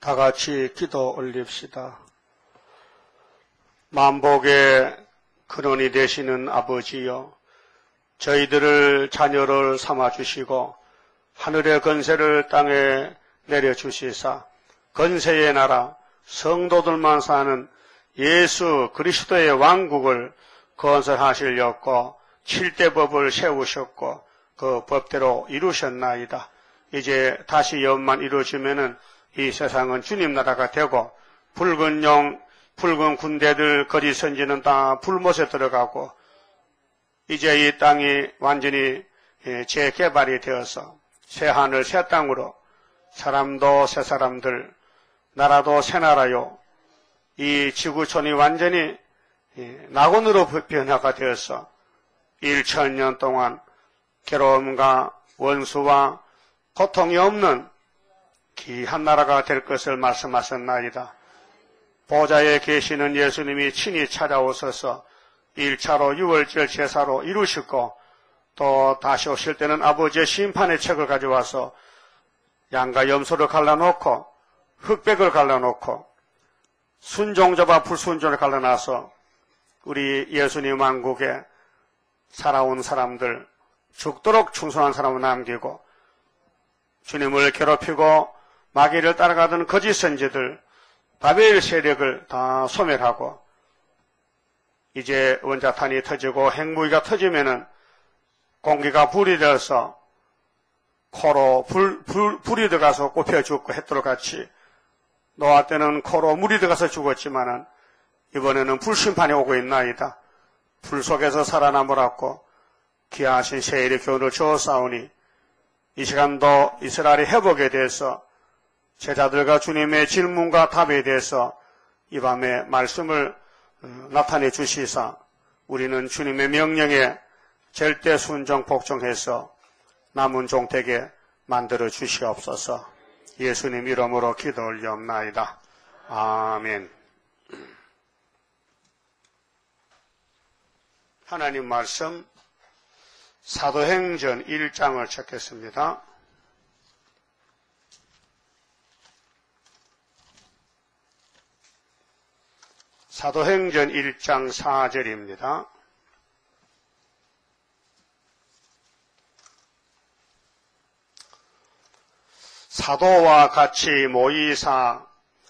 다 같이 기도 올립시다. 만복의 근원이 되시는 아버지여, 저희들을 자녀를 삼아주시고 하늘의 건세를 땅에 내려주시사 건세의 나라 성도들만 사는 예수 그리스도의 왕국을 건설하시려고 7대 법을 세우셨고 그 법대로 이루셨나이다. 이제 다시 영만 이루어지면은 이 세상은 주님 나라가 되고 붉은 군대들 거리 선지는 다 불못에 들어가고 이제 이 땅이 완전히 재개발이 되어서 새 하늘 새 땅으로 사람도 새 사람들, 나라도 새 나라요. 이 지구촌이 완전히 낙원으로 변화가 되어서 1000년 동안 괴로움과 원수와 고통이 없는 귀한 나라가 될 것을 말씀하셨나이다. 보좌에 계시는 예수님이 친히 찾아오셔서 1차로 6월절 제사로 이루시고 또 다시 오실 때는 아버지의 심판의 책을 가져와서 양과 염소를 갈라놓고 흑백을 갈라놓고 순종자와 불순종을 갈라놔서 우리 예수님 왕국에 살아온 사람들, 죽도록 충성한 사람을 남기고 주님을 괴롭히고 마귀를 따라가던 거짓 선지들, 바벨 세력을 다 소멸하고 이제 원자탄이 터지고 핵무기가 터지면은 공기가 불이 되어서 코로 불이 들어가서 꼽혀 죽고 햇돌 같이 노아 때는 코로 물이 들어가서 죽었지만은 이번에는 불심판이 오고 있나이다. 불 속에서 살아남으라고 귀하신 세일의 교훈을 주었사오니 이 시간도 이스라엘의 회복에 대해서 제자들과 주님의 질문과 답에 대해서 이 밤에 말씀을 나타내 주시사 우리는 주님의 명령에 절대 순종 복종해서 남은 종되게 만들어 주시옵소서. 예수님 이름으로 기도 올리옵나이다. 아멘. 하나님 말씀 사도행전 1장을 찾겠습니다. 사도행전 1장 4절입니다. 사도와 같이 모이사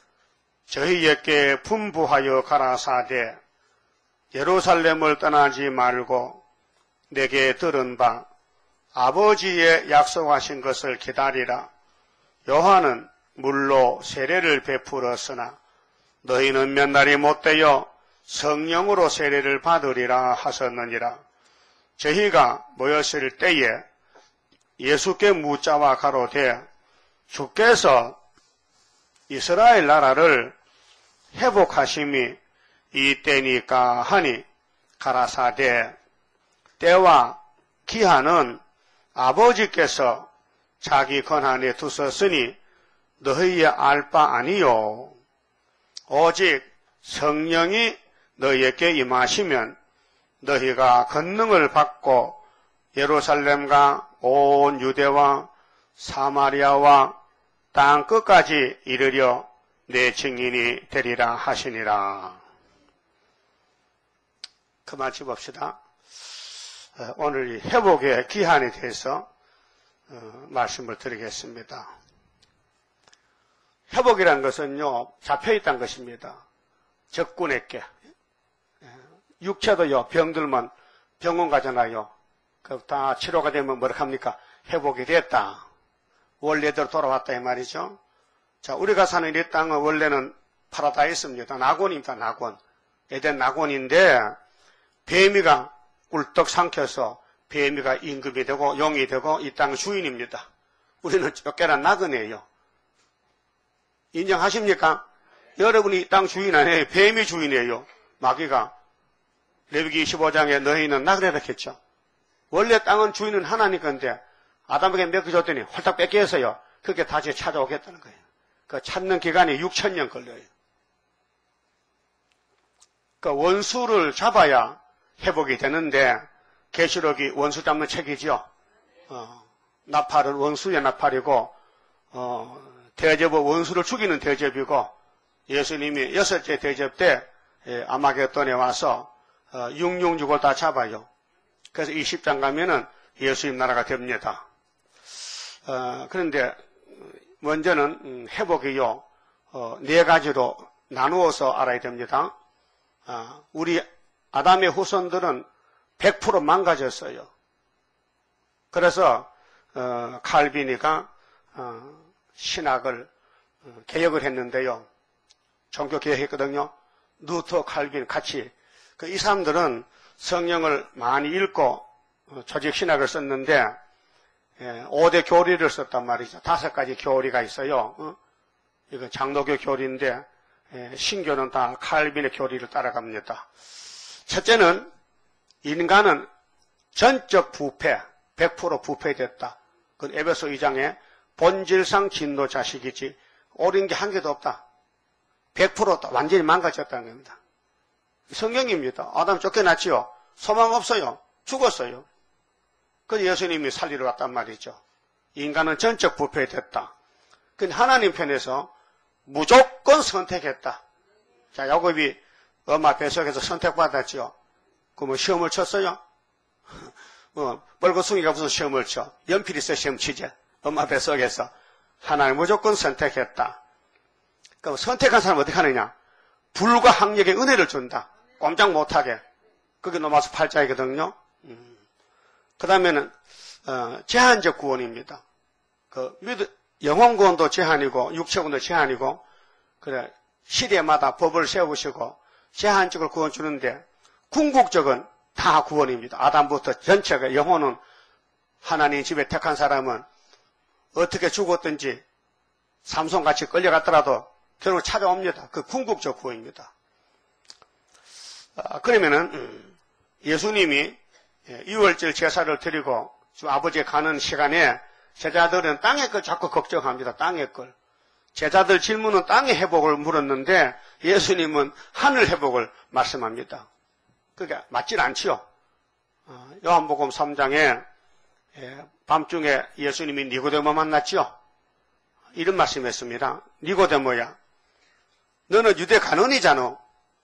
저희에게 분부하여 가라사대 예루살렘을 떠나지 말고 내게 들은 바 아버지의 약속하신 것을 기다리라. 요한은 물로 세례를 베풀었으나 너희는 몇 날이 못되어 성령으로 세례를 받으리라 하셨느니라. 저희가 모였을 때에 예수께 묻자와 가로되 주께서 이스라엘 나라를 회복하심이 이때니까 하니 가라사대 때와 기한은 아버지께서 자기 권한에 두셨으니 너희의 알 바 아니요. 오직 성령이 너희에게 임하시면 너희가 권능을 받고 예루살렘과 온 유대와 사마리아와 땅 끝까지 이르려 내 증인이 되리라 하시니라. 그만 집읍시다. 오늘 이 회복의 기한에 대해서 말씀을 드리겠습니다. 회복이라는 것은요, 잡혀있다는 것입니다. 적군에게. 육체도요, 병들면 병원 가잖아요. 그 다 치료가 되면 뭐라 합니까? 회복이 됐다. 원래대로 돌아왔다 이 말이죠. 자, 우리가 사는 이 땅은 원래는 파라다이스입니다. 낙원입니다. 낙원. 에덴 낙원인데 뱀이가 꿀떡 삼켜서 뱀이가 임금이 되고 용이 되고 이 땅 주인입니다. 우리는 쫓겨난 나그네예요. 인정하십니까? 여러분이 이 땅 주인 아니에요. 뱀이 주인이에요. 마귀가 레위기 25장에 너희는 나그네라 했죠. 원래 땅은 주인은 하나님 건데 아담에게 맡겨줬더니 홀딱 뺏겨서요. 그렇게 다시 찾아오겠다는 거예요. 그 찾는 기간이 6000년 걸려요. 그 원수를 잡아야 회복이 되는데 계시록이 원수 잡는 책이죠. 나팔은 원수의 나팔이고 대접은 원수를 죽이는 대접이고 예수님이 6째 대접 때 아마겟돈에 와서 666을 다 잡아요. 그래서 이 10장 가면은 예수님 나라가 됩니다. 그런데 먼저는 회복이요. 4가지로 나누어서 알아야 됩니다. 우리 아담의 후손들은 100% 망가졌어요. 그래서 칼빈이가 신학을 개혁을 했는데요. 종교 개혁했거든요. 루터, 칼빈 같이. 이 사람들은 성경을 많이 읽고 조직 신학을 썼는데 5대 교리를 썼단 말이죠. 5가지 교리가 있어요. 이거 장로교 교리인데 신교는 다 칼빈의 교리를 따라갑니다. 첫째는 인간은 전적 부패, 100% 부패됐다. 그건 에베소 2장에 본질상 진노 자식이지 옳은 게 한 개도 없다. 100% 완전히 망가졌다는 겁니다. 성경입니다. 아담 쫓겨났지요. 소망 없어요. 죽었어요. 그래서 예수님이 살리러 왔단 말이죠. 인간은 전적 부패됐다. 근데 하나님 편에서 무조건 선택했다. 자, 야곱이 엄마 뱃속에서 선택받았지요. 그러면 시험을 쳤어요? 뻘거숭이가 무슨 시험을 쳐? 연필 있어 시험 치지. 엄마 뱃속에서. 하나님 무조건 선택했다. 그럼 선택한 사람은 어떻게 하느냐? 불과 학력의 은혜를 준다. 꼼짝 못하게. 그게 로마서 8장이거든요. 그 다음에는 제한적 구원입니다. 영혼 구원도 제한이고 육체 구원도 제한이고 그래 시대마다 법을 세우시고 제한적으로 구원 주는데 궁극적은 다 구원입니다. 아담부터 전체가 영혼은 하나님 집에 택한 사람은 어떻게 죽었든지 삼손같이 끌려갔더라도 결국 찾아옵니다. 그 궁극적 구원입니다. 그러면은 예수님이 6월절 제사를 드리고 아버지에 가는 시간에 제자들은 땅의 걸 자꾸 걱정합니다. 땅의 걸. 제자들 질문은 땅의 회복을 물었는데 예수님은 하늘 회복을 말씀합니다. 그게 맞질 않지요. 요한복음 3장에 밤중에 예수님이 니고데모 만났지요. 이런 말씀했습니다. 니고데모야, 너는 유대 간원이잖아.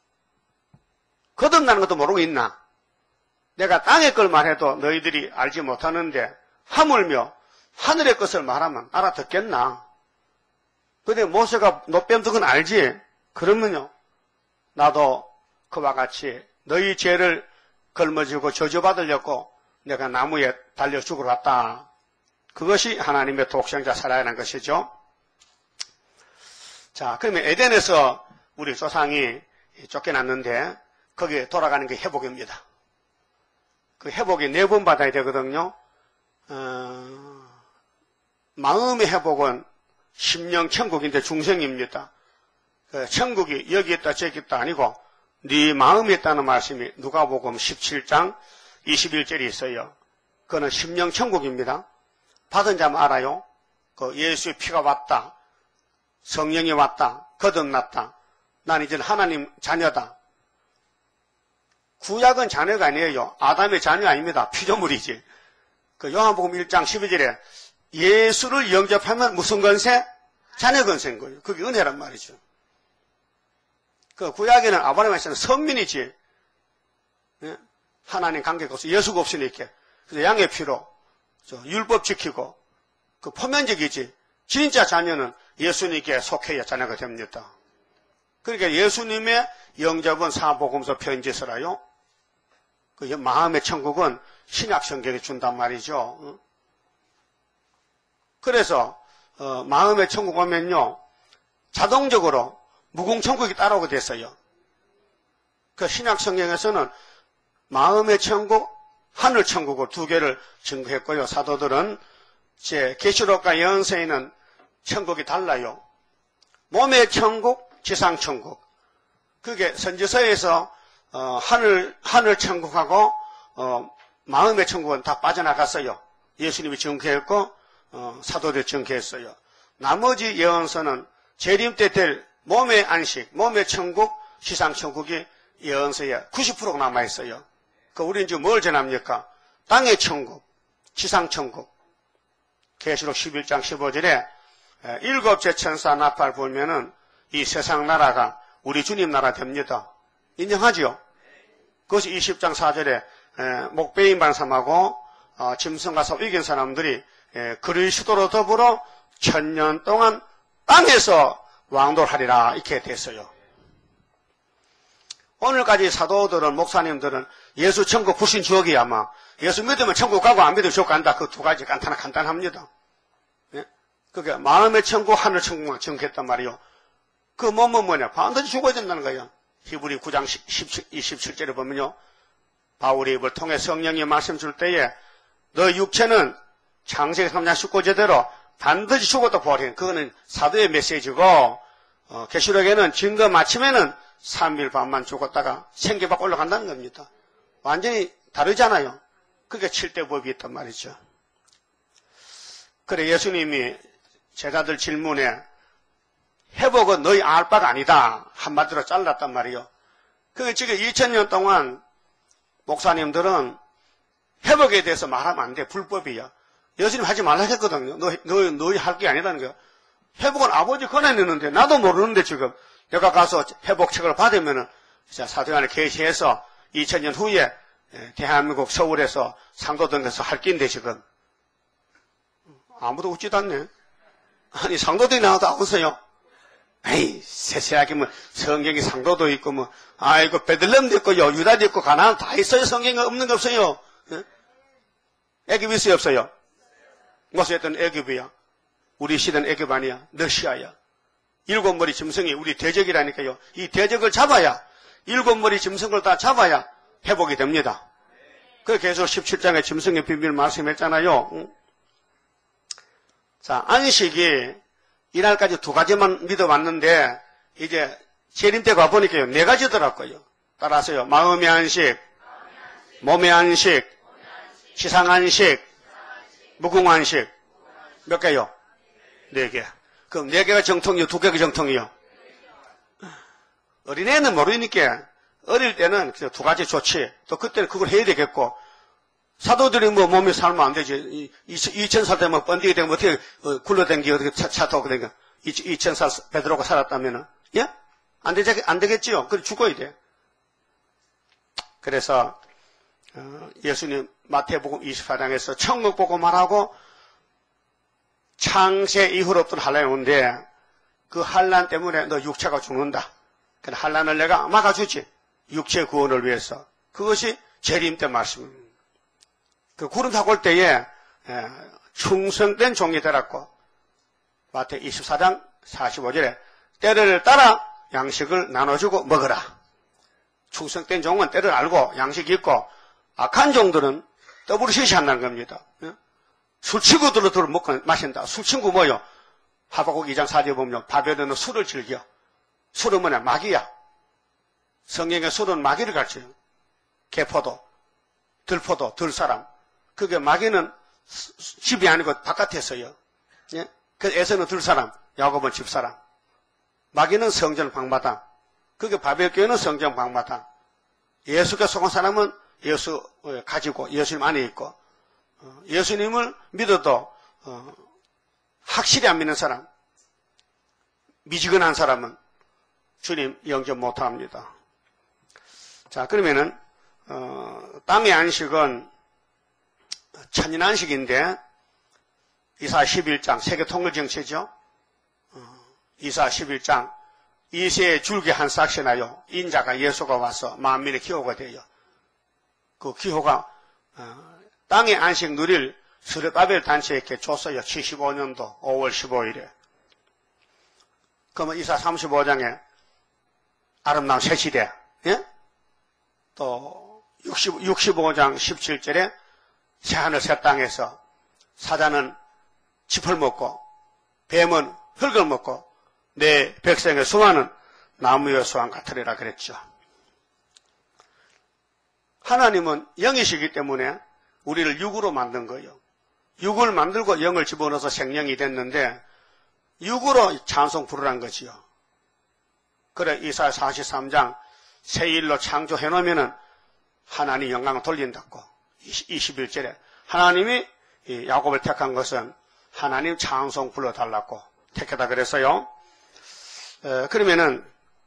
거듭나는 것도 모르고 있나? 내가 땅의 걸 말해도 너희들이 알지 못하는데 하물며 하늘의 것을 말하면 알아듣겠나? 근데 모세가 노뱀도 그건 알지? 그러면요, 나도 그와 같이 너희 죄를 걸머지고 저주받으려고 내가 나무에 달려 죽으러 왔다. 그것이 하나님의 독생자 살아야하는 것이죠. 자, 그러면 에덴에서 우리 조상이 쫓겨났는데 거기에 돌아가는 게 회복입니다. 그 회복이 4번 받아야 되거든요. 마음의 회복은 심령 천국인데 중생입니다. 천국이 여기 있다 저기 있다 아니고 네 마음에 있다는 말씀이 누가복음 17장 21절이 있어요. 그거는 심령 천국입니다. 받은 자만 알아요. 그 예수의 피가 왔다. 성령이 왔다. 거듭났다. 난 이제 하나님 자녀다. 구약은 자녀가 아니에요. 아담의 자녀 아닙니다. 피조물이지. 그 요한복음 1장 12절에 예수를 영접하면 무슨 건세? 자녀 건세인 거예요. 그게 은혜란 말이죠. 그 구약에는 아브라함에서는 선민이지. 예? 하나님 관계가 없어. 예수가 없으니까. 그래서 양의 피로 율법 지키고 그 포면적이지. 진짜 자녀는 예수님께 속해야 자녀가 됩니다. 그러니까 예수님의 영접은 사복음서 편지서라요. 그 마음의 천국은 신약 성경이 준단 말이죠. 그래서 마음의 천국 오면요 자동적으로 무궁천국이 따라오게 됐어요. 그 신약 성경에서는 마음의 천국, 하늘 천국을 2개를 증거했고요. 사도들은 제 계시록과 예언서에는 천국이 달라요. 몸의 천국, 지상 천국. 그게 선지서에서 하늘 천국하고 마음의 천국은 다 빠져나갔어요. 예수님이 증거했고 사도들이 증거했어요. 나머지 예언서는 재림 때 될 몸의 안식, 몸의 천국, 지상 천국이 예언서에 90%가 남아있어요. 그 우리는 지금 뭘 전합니까? 땅의 천국, 지상 천국. 계시록 11장 15절에 일곱째 천사 나팔 불면은 이 세상 나라가 우리 주님 나라 됩니다. 인정하지요? 그것이 20장 4절에 목베인 반삼하고 짐승과 싸워 이긴 사람들이 그리스도로 더불어 1000년 동안 땅에서 왕도하리라 이렇게 됐어요. 오늘까지 사도들은 목사님들은 예수 천국 불신 주역이 아마 예수 믿으면 천국 가고 안 믿으면 지옥 간다. 그 두 가지 간단합니다. 예? 그게 마음의 천국, 하늘 천국만 정했단 말이요. 그 뭐냐 반드시 죽어야 된다는 거예요. 히브리 9장 27절에 보면요. 바울이 입을 통해 성령이 말씀 줄 때에 너 육체는 창세기 3장 19절대로 반드시 죽어도 부활해. 그거는 사도의 메시지고 계시록에는 증거 마침에는 3일 반만 죽었다가 생계받고 올라간다는 겁니다. 완전히 다르잖아요. 그게 7대 법이 있단 말이죠. 그래 예수님이 제자들 질문에 회복은 너희 알 바가 아니다. 한마디로 잘랐단 말이에요. 그게 지금 2000년 동안 목사님들은 회복에 대해서 말하면 안 돼. 불법이야. 예수님 하지 말라 했거든요. 너희 할 게 아니라는 거야. 회복은 아버지 권한이었는데 나도 모르는데 지금 내가 가서 회복책을 받으면은 사도행전에 게시해서 2000년 후에 대한민국 서울에서 상도동에서 할 끼인데 지금 아무도 웃지도 않네. 아니 상도동에 나와도 안 웃어요. 에이 세세하게 뭐 성경이 상도도 있고 뭐 아이고 베들렘도 있고 유다도 있고 가나안 다 있어요. 성경에 없는 게 없어요. 네? 애굽 있어요 없어요? 모세했던 애굽이야. 우리 시대는 애굽 아니야. 러시아야. 7머리 짐승이 우리 대적이라니까요. 이 대적을 잡아야 7머리 짐승을 다 잡아야 회복이 됩니다. 그래서 계속 17장에 짐승의 비밀 말씀했잖아요. 자, 안식이 이날까지 2가지만 믿어왔는데 이제 재림 때 가보니까요 4가지더라고요. 따라서요. 마음의 안식, 몸의 안식, 지상 안식, 무궁 안식. 몇 개요? 4개. 그럼 4개가 정통이요? 2개가 정통이요? 어린애는 모르니까 어릴 때는 2가지 좋지. 또 그때는 그걸 해야 되겠고 사도들이 뭐 몸에 살면 안 되지. 2000살 되면 번디게 되면 어떻게 굴러댕기 어떻게 차 타고 그러니까 2000살 베드로가 살았다면은 예? 안 되겠지요. 그래 죽어야 돼. 그래서 예수님 마태복음 24장에서 천국 보고 말하고 창세 이후로부터 환란이 오는데 그 환란 때문에 너 육체가 죽는다. 그 환란을 내가 막아주지. 육체 구원을 위해서. 그것이 재림 때 말씀입니다. 그 구름 타고 올 때에 충성된 종이 되었고 마태 24장 45절에 때를 따라 양식을 나눠주고 먹어라. 충성된 종은 때를 알고 양식이 있고 악한 종들은 더불어 시시한다는 겁니다. 술 친구들로 들어 먹고 마신다. 술 친구 뭐요? 하박국 2장 4절에 보면 바벨론은 술을 즐겨. 술은 뭐냐? 마귀야. 성경의 술은 마귀를 가르쳐요. 개포도, 들포도, 들사람. 그게 마귀는 집이 아니고 바깥에서요. 예? 그 에서는 들사람, 야곱은 집사람. 마귀는 성전 방마당. 그게 바벨교회는 성전 방마당. 예수께 속한 사람은 예수 가지고 예수님 안에 있고 예수님을 믿어도 확실히 안 믿는 사람, 미지근한 사람은 주님 영접 못합니다. 자, 그러면은 땅의 안식은 천인 안식인데 이사 11장 세계 통일 정체죠. 이사 11장 이새의 줄기 한 싹씩 나요. 인자가 예수가 와서 만민의 기호가 돼요. 그 기호가 땅의 안식 누릴 스르바벨 단체에게 줬어요. 75년도 5월 15일에. 그러면 이사 35장에 아름다운 새시대, 예? 또 65장 17절에 새하늘 새 땅에서 사자는 짚을 먹고 뱀은 흙을 먹고 내 백성의 수완은 나무의 수완 같으리라 그랬죠. 하나님은 영이시기 때문에 우리를 육으로 만든 거예요. 육을 만들고 영을 집어넣어서 생명이 됐는데 육으로 찬송 부르란 거지요. 그래 이사야 43장 새 일로 창조해 놓으면은 하나님 영광을 돌린다고 21절에 하나님이 야곱을 택한 것은 하나님 찬송 불러달라고 택하다 그랬어요. 그러면은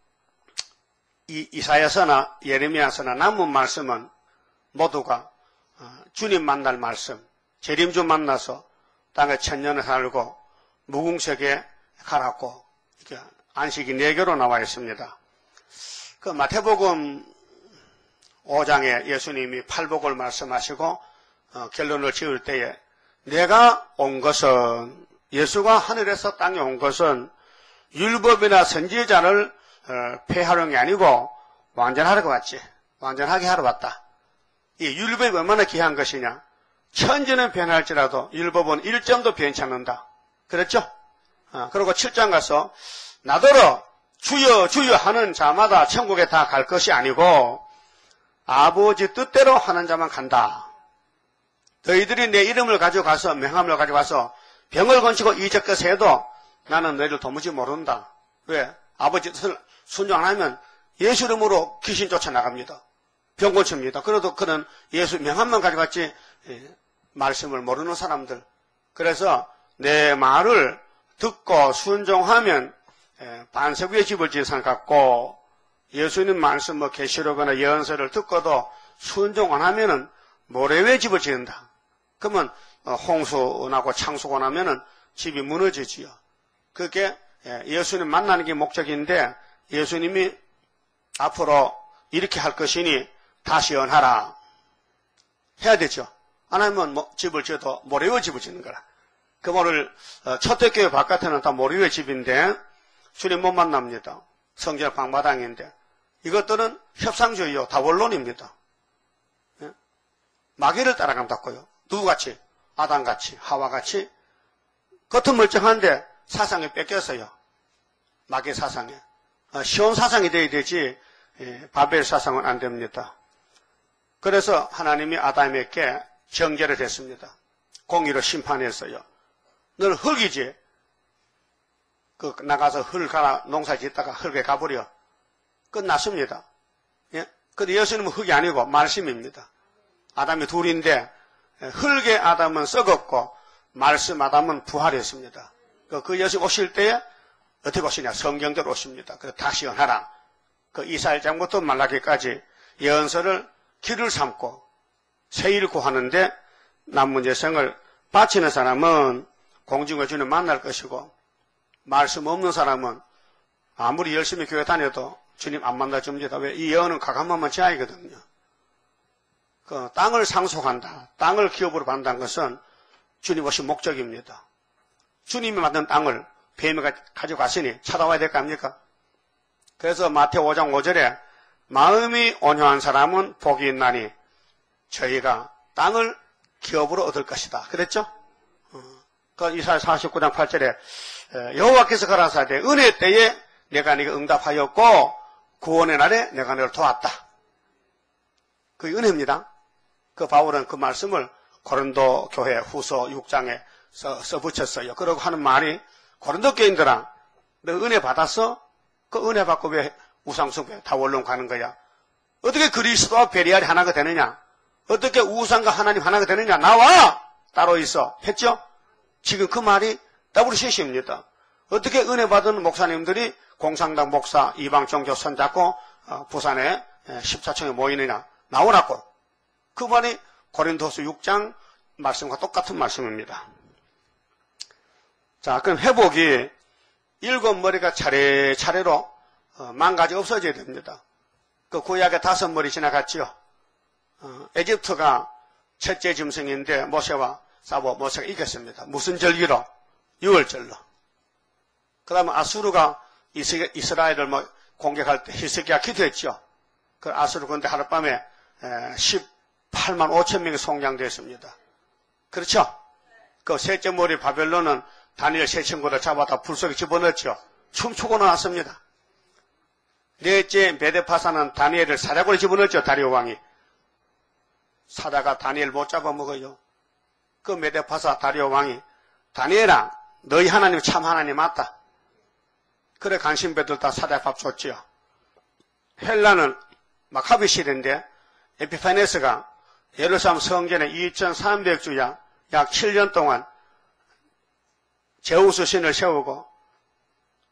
이 이사야서나 예레미야서나 남은 말씀은 모두가 주님 만날 말씀, 재림주 만나서 땅에 천년을 살고 무궁석에 가라고 이렇게 안식이 4개로 나와 있습니다. 그 마태복음 5장에 예수님이 팔복을 말씀하시고 결론을 지을 때에 내가 온 것은 예수가 하늘에서 땅에 온 것은 율법이나 선지자를 폐하려는 게 아니고 완전하려고 왔지. 완전하게 하러 왔다. 이 율법이 얼마나 귀한 것이냐. 천지는 변할지라도 율법은 1점도 변치 않는다. 그랬죠? 그리고 7장 가서 나더러 주여 주여 하는 자마다 천국에 다 갈 것이 아니고 아버지 뜻대로 하는 자만 간다. 너희들이 내 이름을 가져가서 명함을 가져가서 병을 건치고 이적것을 해도 나는 너희를 도무지 모른다. 왜? 아버지 뜻을 순종 안 하면 예수 이름으로 귀신 쫓아나갑니다. 병 고칩니다. 그래도 그는 예수 명함만 가져갔지 말씀을 모르는 사람들. 그래서 내 말을 듣고 순종하면 반석 위에 집을 지은 산 같고 예수님 말씀 계시록이나 예언서를 듣고도 순종 안 하면은 모래 위에 집을 지은다. 그러면 홍수 나고 창수가 나면은 집이 무너지지요. 그게 예수님 만나는 게 목적인데 예수님이 앞으로 이렇게 할 것이니 다시 연하라 해야 되죠. 안 하면 집을 지어도 모래 위에 집을 짓는 거라. 그 말을 초대교회 바깥에는 다 모래 위에 집인데 주님 못 만납니다. 성전 방마당인데 이것들은 협상주의요. 다 원론입니다. 마귀를 따라간다고요. 누구같이? 아담같이, 하와같이. 겉은 멀쩡한데 사상이 뺏겼어요. 마귀 사상에. 쉬운 사상이 돼야 되지 바벨 사상은 안 됩니다. 그래서 하나님이 아담에게 정죄를 했습니다. 공의로 심판했어요. 넌 흙이지. 나가서 흙 갈아 농사 짓다가 흙에 가버려. 끝났습니다. 예? 근데 예수님은 흙이 아니고 말씀입니다. 아담이 둘인데 흙의 아담은 썩었고 말씀 아담은 부활했습니다. 그 예수 오실 때에 어떻게 오시냐? 성경대로 오십니다. 그래서 다시 연하라. 그 이사야장부터 말라기까지 예언서를 길을 삼고 세일 구하는데 남은 재생을 바치는 사람은 공중의 주님 만날 것이고 말씀 없는 사람은 아무리 열심히 교회 다녀도 주님 안 만나줍니다. 왜? 이 예언은 가감만만 제약이거든요. 그 땅을 상속한다. 땅을 기업으로 받는다는 것은 주님 오신 목적입니다. 주님이 만든 땅을 뱀이 가져갔으니 찾아와야 될 거 아닙니까? 그래서 마태오 5장 5절에 마음이 온유한 사람은 복이 있나니 저희가 땅을 기업으로 얻을 것이다. 그랬죠? 그 이사야 49장 8절에 여호와께서 가라사대 은혜 때에 내가 네게 응답하였고 구원의 날에 내가 너를 도왔다. 그게 은혜입니다. 그 바울은 그 말씀을 고린도 교회 후서 6장에 써붙였어요. 그러고 하는 말이 고린도 교인들아 너 은혜 받았어? 그 은혜 받고 왜 우상숭배 다 원론 가는 거야? 어떻게 그리스도와 베리알이 하나가 되느냐? 어떻게 우상과 하나님 하나가 되느냐? 나와! 따로 있어. 했죠? 지금 그 말이 WCC입니다. 어떻게 은혜 받은 목사님들이 공산당 목사 이방 종교 손잡고 부산에 14층에 모이느냐? 나오라고. 그 말이 고린도서 6장 말씀과 똑같은 말씀입니다. 자, 그럼 회복이 7머리가 차례차례로 망가져 없어져야 됩니다. 그 구약에 5머리 지나갔죠. 에집트가 첫째 짐승인데 모세가 이겼습니다. 무슨 절기로? 6월절로. 그 다음에 아수르가 이스라엘을 공격할 때 히스기야 기도했죠. 그 아수르 군대 하룻밤에 18만 5천 명이 송장되었습니다. 그렇죠? 그 셋째 머리 바벨론은 다니엘 세 친구를 잡아다 불 속에 집어넣었죠. 춤추고 나왔습니다. 넷째 메데파사는 다니엘을 사자굴에 집어넣었죠. 다리오 왕이. 사자가 다니엘 못 잡아먹어요. 그 메데파사 다리오 왕이 다니엘아 너희 하나님 참 하나님 맞다. 그래 간신배들 다 사자밥 줬지요. 헬라는 마카비 시대인데 에피파네스가 예루살렘 성전에 2300주야 약 7년 동안 제우스 신을 세우고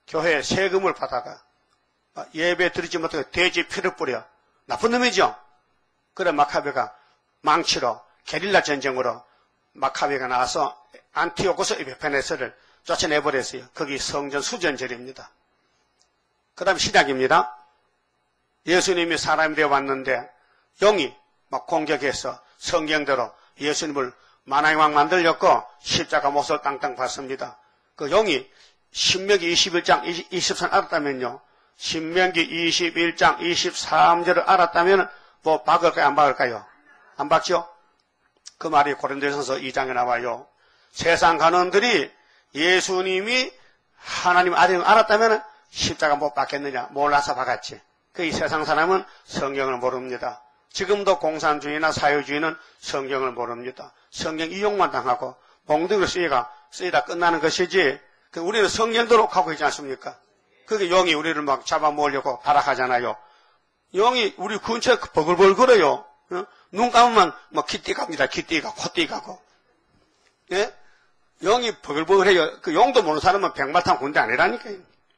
교회에 세금을 받아가 예배 드리지 못하고 돼지 피를 뿌려. 나쁜 놈이죠. 그래 마카베가 망치로 게릴라 전쟁으로 마카베가 나와서 안티오코스 에피파네스를 쫓아내버렸어요. 거기 성전 수전절입니다. 그 다음 시작입니다. 예수님이 사람이 되어 왔는데 영이 막 공격해서 성경대로 예수님을 만왕의 왕 만들렸고 십자가 못을 땅땅 봤습니다. 그 영이 신명기 21장 23절 알았다면요. 신명기 21장 23절을 알았다면 뭐 박을까요? 안 박을까요? 안 박죠? 그 말이 고린도전서 2장에 나와요. 세상 간원들이 예수님이 하나님 아들을 알았다면 십자가 못 박겠느냐? 몰라서 박았지. 그 이 세상 사람은 성경을 모릅니다. 지금도 공산주의나 사회주의는 성경을 모릅니다. 성경 이용만 당하고 몽둥이로 쓰이다 끝나는 것이지 우리는 성경대로 가고 있지 않습니까? 그게 영이 우리를 막 잡아먹으려고 발악하잖아요. 영이 우리 근처에 버글버글 거려요. 눈 감으면 뭐 기띠 갑니다. 기띠가 코띠 가고. 예? 영이 버글버글해요. 그 용도 모르는 사람은 백마탄 군대 아니라니까요.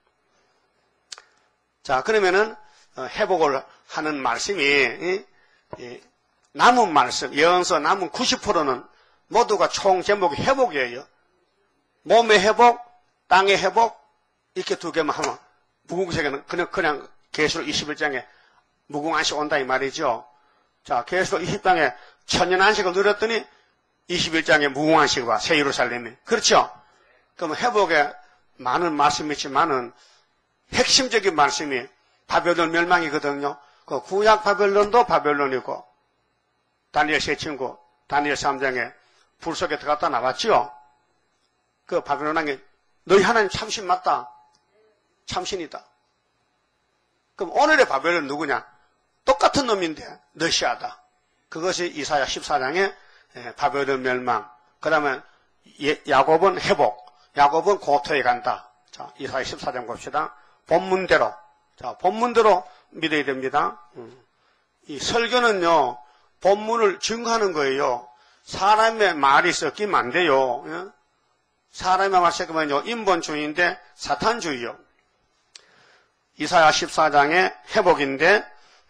자, 그러면은 회복을 하는 말씀이 남은 말씀, 예언서 남은 90%는 모두가 총 제목이 회복이에요. 몸의 회복, 땅의 회복 이렇게 두 개만 하면 무궁세계는 그냥 계시록 21장에 무궁안식 온다 이 말이죠. 자, 계시록 20장에 천년안식을 누렸더니 21장에 무궁안식과 새 예루살렘이 그렇죠? 그럼 회복에 많은 말씀이 있지만은 핵심적인 말씀이 바벨론 멸망이거든요. 그 구약 바벨론도 바벨론이고 다니엘 세 친구 다니엘 3장에 불 속에 들어갔다 나왔죠. 그 바벨론 왕이 너희 하나님 참신 맞다. 참신이다. 그럼 오늘의 바벨론 누구냐? 똑같은 놈인데 러시아다. 그것이 이사야 14장에 바벨론 멸망. 그 다음에 야곱은 회복. 야곱은 고토에 간다. 자, 이사야 14장 봅시다. 본문대로. 자, 본문대로 믿어야 됩니다. 이 설교는요, 본문을 증거하는 거예요. 사람의 말이 섞이면 안 돼요. 예? 사람의 말이 섞이면요, 인본주의인데 사탄주의요. 이사야 14장의 회복인데,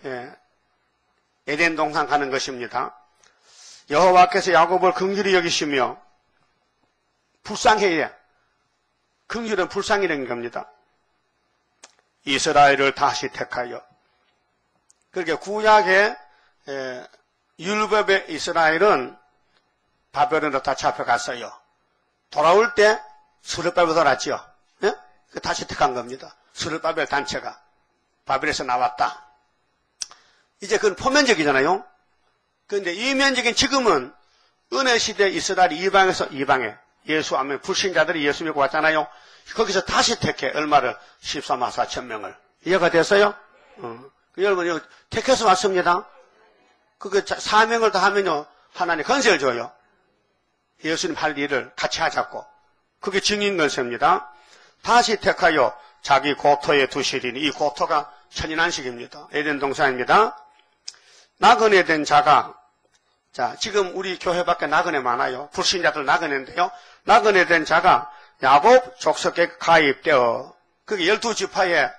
에덴 동산 가는 것입니다. 여호와께서 야곱을 긍휼히 여기시며, 불쌍해야. 긍휼은 불쌍이라는 겁니다. 이스라엘을 다시 택하여. 그렇게 구약의 율법의 이스라엘은 바벨론으로 다 잡혀갔어요. 돌아올 때 스룹바벨 돌았죠. 예? 다시 택한 겁니다. 스룹바벨 단체가 바벨에서 나왔다. 이제 그건 포면적이잖아요. 그런데 이면적인 지금은 은혜 시대 이스라엘이 이방에서 이방에 예수 아멘 불신자들이 예수 믿고 왔잖아요. 거기서 다시 택해 얼마를 14만 4천 명을 이해가 됐어요? 여러분 택해서 왔습니다. 그게 사명을 다 하면요 하나님 건세를 줘요. 예수님 할 일을 같이 하자고. 그게 증인 건세입니다. 다시 택하여 자기 고토에 두시리니 이 고토가 천인안식입니다. 에덴 동산입니다. 나그네 된 자가 자 지금 우리 교회 밖에 나그네 많아요. 불신자들 나그네인데요. 나그네 된 자가 야곱 족속에 가입되어 그게 12지파에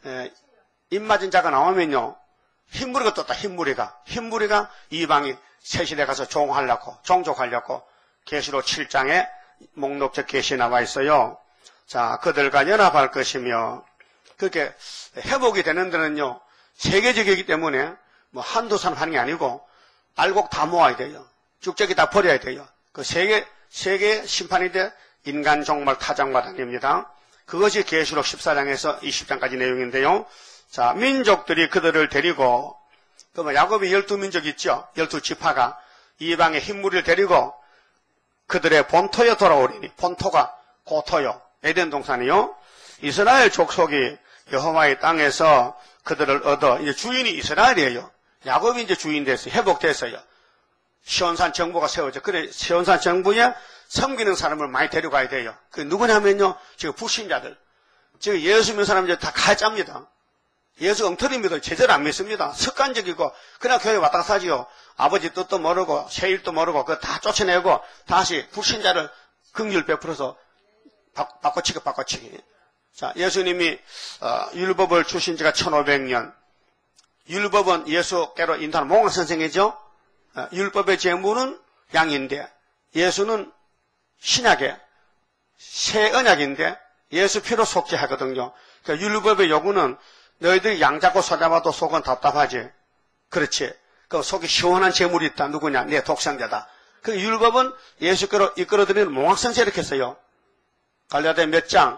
입맞은 자가 나오면요 흰무리가 떴다. 흰무리가 이방이 세시대 가서 종족하려고 계시록 7장에 목록적 계시 나와 있어요. 자 그들과 연합할 것이며 그렇게 회복이 되는 데는요 세계적이기 때문에 뭐 한두 사람 하는 게 아니고 알곡 다 모아야 돼요. 쭉저기 다 버려야 돼요. 그 세계 심판이 돼 인간 종말 타장마당입니다. 그것이 계시록 14장에서 20장까지 내용인데요. 자, 민족들이 그들을 데리고, 야곱이 12민족 있죠? 12지파가 이방의 흰무리를 데리고 그들의 본토에 돌아오리니, 본토가 고토요. 에덴 동산이요. 이스라엘 족속이 여호와의 땅에서 그들을 얻어, 이제 주인이 이스라엘이에요. 야곱이 이제 주인 됐어요. 회복됐어요. 시온산 정부가 세워져. 그래, 시온산 정부에 섬기는 사람을 많이 데려가야 돼요. 그 누구냐면요, 지금 불신자들. 지금 예수 믿는 사람들 다 가짜입니다. 예수 엉터리 믿어요. 제대로 안 믿습니다. 습관적이고, 그냥 교회 왔다 갔다 하지요. 아버지 뜻도 모르고, 세일도 모르고, 그거 다 쫓아내고, 다시 불신자를 긍휼 베풀어서 바꿔치기. 자, 예수님이 율법을 주신 지가 1500년. 율법은 예수께로 인도하는 몽상생이죠. 율법의 제물은 양인데 예수는 신약의 새 언약인데 예수 피로 속죄하거든요. 그러니까 율법의 요구는 너희들이 양 잡고 소 잡아도 속은 답답하지. 그렇지. 그 속이 시원한 제물이 있다. 누구냐? 내 독생자다. 그 율법은 예수께로 이끌어드리는 몽상세 이렇게 했어요. 갈라디아 몇 장?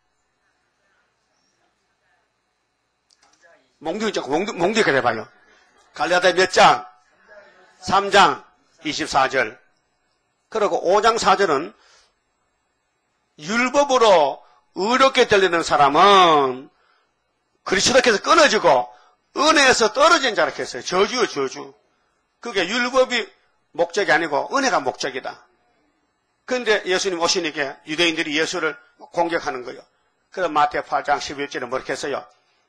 몽둥이 그래 봐요. 갈라디아 몇 장? 3장 24절. 그리고 5장 4절은 율법으로 의롭게 들리는 사람은 그리스도께서 끊어지고 은혜에서 떨어진 자라 했어요. 저주요, 저주. 그게 율법이 목적이 아니고 은혜가 목적이다. 그런데 예수님 오시니까 유대인들이 예수를 공격하는 거예요. 그래서 마태 8장 11절에 뭐렇게 했어요?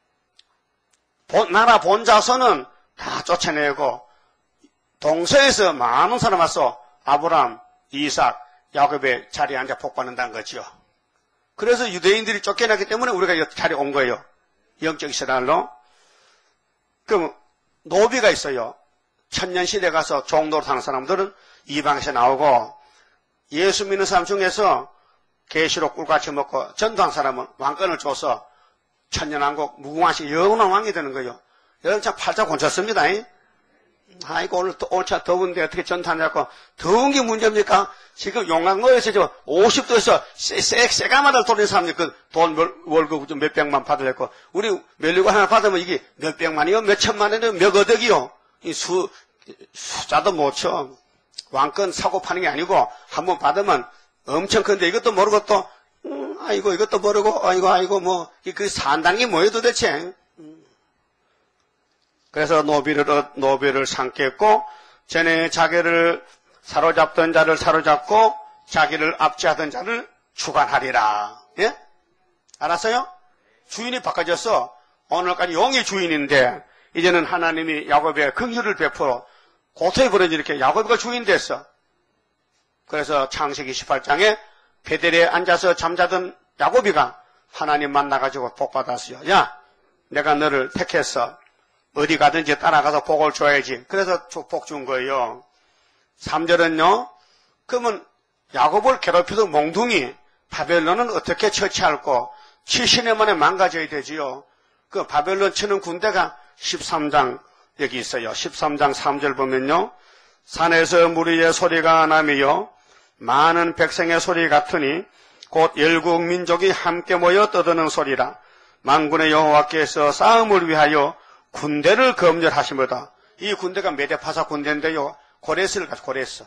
나라 본자손은 다 쫓아내고 동서에서 많은 사람 와서 아브라함, 이삭, 야곱의 자리에 앉아 복받는다는 거죠. 그래서 유대인들이 쫓겨나기 때문에 우리가 이 자리에 온 거예요. 영적 이스라엘로. 그럼 노비가 있어요. 천년시대 가서 종로로 사는 사람들은 이방에서 나오고 예수 믿는 사람 중에서 계시록 꿀같이 먹고 전도한 사람은 왕권을 줘서 천년왕국 무궁화시 영원한 왕이 되는 거예요. 여러분 참 팔자 곤쳤습니다. 아이고 오늘 참 더운데 어떻게 전도하냐고. 더운 게 문제입니까? 지금 용광로에서 50도에서 새까마들 돌리는 사람들 돈 월급 좀 몇백만 받으려고. 우리 멸류관 하나 받으면 이게 몇백만이요? 몇천만이요? 몇억이요? 이 숫자도 못 쳐. 왕권 사고 파는 게 아니고 한번 받으면 엄청 큰데 이것도 모르고 또 아이고 이것도 모르고 아이고 뭐 그 산다는 게 뭐예요 도대체. 그래서 노비를 삼겠고 전에 자기를 사로잡던 자를 사로잡고 자기를 압제하던 자를 주관하리라. 예? 알았어요? 주인이 바꿔졌어. 오늘까지 용의 주인인데 이제는 하나님이 야곱의 긍휼을 베풀어 고토에 버려지 이렇게 야곱이가 주인 됐어. 그래서 창세기 18장에 베델에 앉아서 잠자던 야곱이가 하나님 만나가지고 복 받았어요. 야, 내가 너를 택했어. 어디 가든지 따라가서 복을 줘야지. 그래서 복 준 거예요. 3절은요. 그러면 야곱을 괴롭히던 몽둥이 바벨론은 어떻게 처치할고 70년 만에 망가져야 되지요. 그 바벨론 치는 군대가 13장 여기 있어요. 13장 3절 보면요. 산에서 무리의 소리가 나며 많은 백성의 소리 같으니 곧 열국 민족이 함께 모여 떠드는 소리라. 만군의 여호와께서 싸움을 위하여 군대를 검열하시므다. 이 군대가 메데파사 군대인데요. 고레스를 가서 고레스.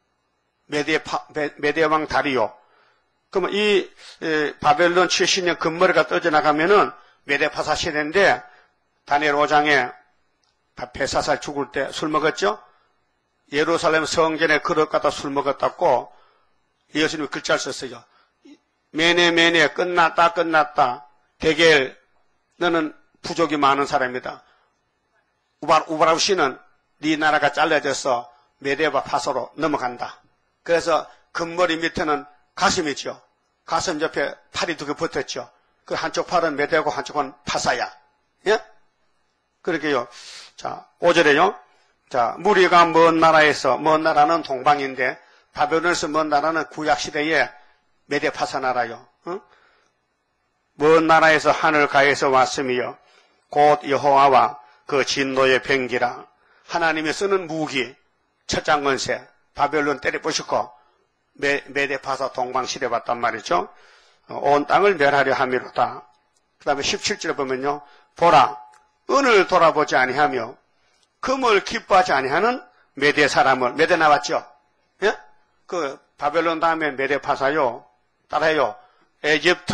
메데왕 다리요. 그러면 이 바벨론 70년 금머리가 떠져나가면은 메데파사 시대인데 다니엘 5장에 벨사살 죽을 때 술 먹었죠? 예루살렘 성전에 그릇 갖다 술 먹었다고 예수님이 글자를 썼어요. 매네 끝났다. 데겔 너는 부족이 많은 사람이다. 우바라우시는 네 나라가 잘라져서 메데바 파소로 넘어간다. 그래서 금머리 밑에는 가슴이 있죠. 가슴 옆에 팔이 두 개 붙었죠. 그 한쪽 팔은 메데고 한쪽은 파사야. 예? 그렇게요. 자, 5절에요. 자, 무리가 먼 나라에서, 먼 나라는 동방인데 바벨론에서 먼 나라는 구약시대에 메데파사 나라요. 어? 먼 나라에서 하늘 가에서 왔으며 곧 여호와와 그 진노의 병기라. 하나님이 쓰는 무기 첫장건세 바벨론 때려부시고 메데파사 동방시대 봤단 말이죠. 온 땅을 멸하려 함이로다. 그 다음에 17절에 보면요. 보라 은을 돌아보지 아니하며 금을 기뻐하지 아니하는 메대 사람을 메대 나왔죠. 예? 그 바벨론 다음에 메데파사요. 따라해요. 에집트,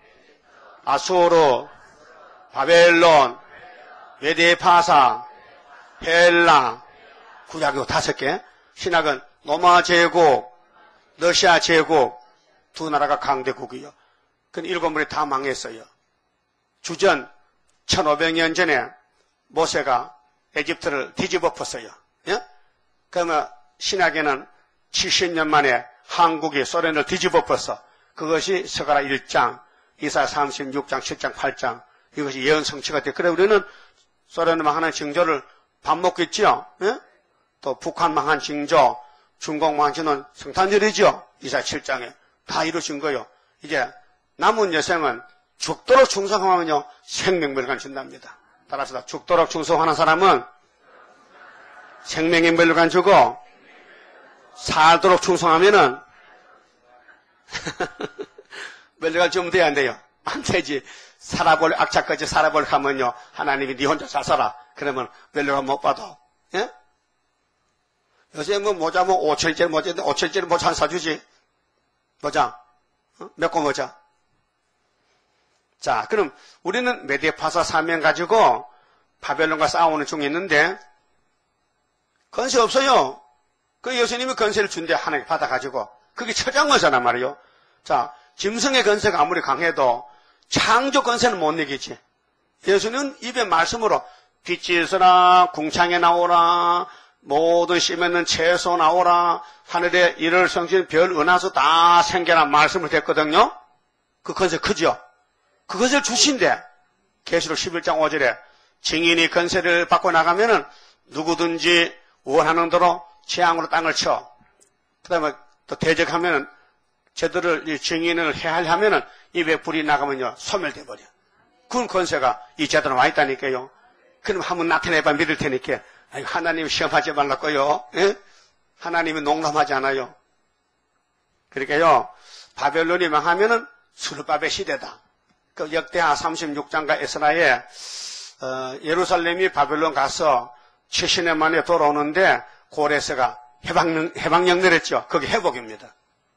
아수르, 바벨론, 메데파사, 헬라, 구약이고 5개. 신약은 로마 제국, 러시아 제국, 두 나라가 강대국이요. 그 7물이 다 망했어요. 주전 1500년 전에 모세가 에집트를 뒤집어 엎었어요. 예? 그러면 신약에는 70년 만에 한국이 소련을 뒤집어 엎어서 그것이 서가라 1장 이사야 36장, 7장, 8장 이것이 예언 성취가 돼. 그래 우리는 소련을 망하는 징조를 밥 먹겠지요. 예? 또 북한 망한 징조, 중국 망한 징조는 성탄절이죠. 이사야 7장에 다 이루어진 거요. 이제 남은 여생은 죽도록 충성하면요 생명멸관 준답니다. 따라서 죽도록 충성하는 사람은 생명의 멸관 주고 살도록 충성하면은 멸관 주면 돼야 안 돼요? 안 되지. 살아볼 악착같이 살아볼 하면요 하나님이 네 혼자 잘 살아. 그러면 멸관 못 받아. 예? 요새 뭐 모자 뭐 5천짜리 모자인데 5천짜리 모자 한 사주지. 모자 몇 고 모자. 자, 그럼 우리는 메데파사 사명 가지고 바벨론과 싸우는 중에 있는데 건세 없어요. 그 예수님이 건세를 준대 하나님 받아가지고 그게 처장거잖아 말이요. 자, 짐승의 건세가 아무리 강해도 창조 건세는 못 이기지. 예수님은 입의 말씀으로 빛이 있으라, 궁창에 나오라, 모든 씨 맺는 채소 나오라, 하늘에 이를 성신 별 은하수 다 생겨라 말씀을 했거든요. 그 건세 크죠. 그것을 주신대. 계시록 11장 5절에 증인이 건세를 받고 나가면은 누구든지 원하는 대로 재앙으로 땅을 쳐. 그 다음에 또 대적하면은 제들을 이 증인을 해하려면은 입에 불이 나가면요 소멸돼 버려. 그런 건세가 이 제들은 와 있다니까요. 그럼 한번 나타내봐 믿을 테니까. 아이고, 하나님 시험하지 말라고요. 예? 하나님이 농담하지 않아요. 그러니까요 바벨론이 망하면은 수르바벨 시대다. 그 역대하 36장과 에스라에 예루살렘이 바벨론 가서 70년 만에 돌아오는데 고레스가 해방령 내렸죠. 그게 회복입니다.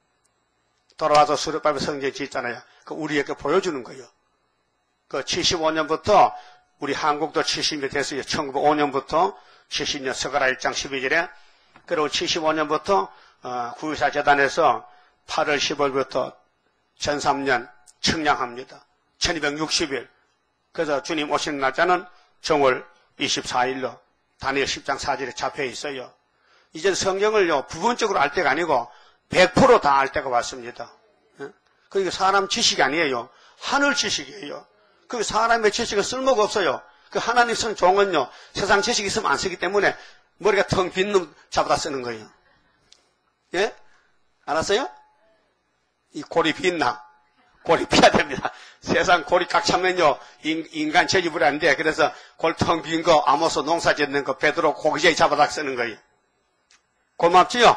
돌아와서 수르바벨 성전 짓잖아요. 그 우리에게 보여주는 거예요. 그 75년부터 우리 한국도 70년 됐어요. 1905년부터 70년 서가라 1장 12절에 그리고 75년부터 9.24 재단에서 8월 10월부터 전3년 청량합니다. 1260일. 그래서 주님 오시는 날짜는 정월 24일로 다니엘 10장 4절에 잡혀 있어요. 이제 성경을요 부분적으로 알 때가 아니고 100% 다 알 때가 왔습니다. 그게 사람 지식이 아니에요. 하늘 지식이에요. 그 사람의 지식은 쓸모가 없어요. 그 하나님 쓴 종은요 세상 지식이 있으면 안 쓰기 때문에 머리가 텅 빈 놈 잡아다 쓰는 거예요. 예? 알았어요? 이 골이 빈나? 골이 피야 됩니다. 세상 골이 꽉 차면요 인간 재집을 안 돼. 그래서 골 텅 빈 거 아모스 농사 짓는 거 베드로 고기제에 잡아다 쓰는 거예요. 고맙지요?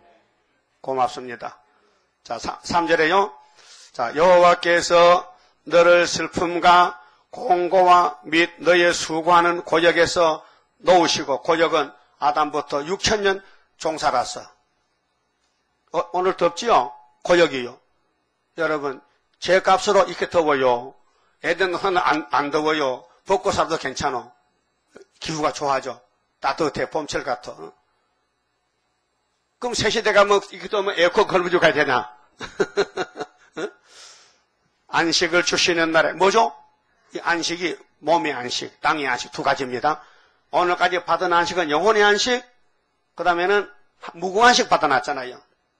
고맙습니다. 자 3절에요. 자 여호와께서 너를 슬픔과 공고와 및 너의 수고하는 고역에서 놓으시고 고역은 아담부터 6천년 종살았어. 오늘 덥지요? 고역이요. 여러분 제 값으로 이렇게 더워요. 에덴은 안 더워요. 벗고 살아도 괜찮아. 기후가 좋아져. 따뜻해. 봄철 같아. 그럼 새 시대가 뭐 이렇게 더우면 에어컨 걸어주고 가야 되나? 안식을 주시는 날에 뭐죠? 이 안식이 몸의 안식, 땅의 안식 두 가지입니다. 오늘까지 받은 안식은 영혼의 안식, 그 다음에는 무궁안식 받아놨잖아요.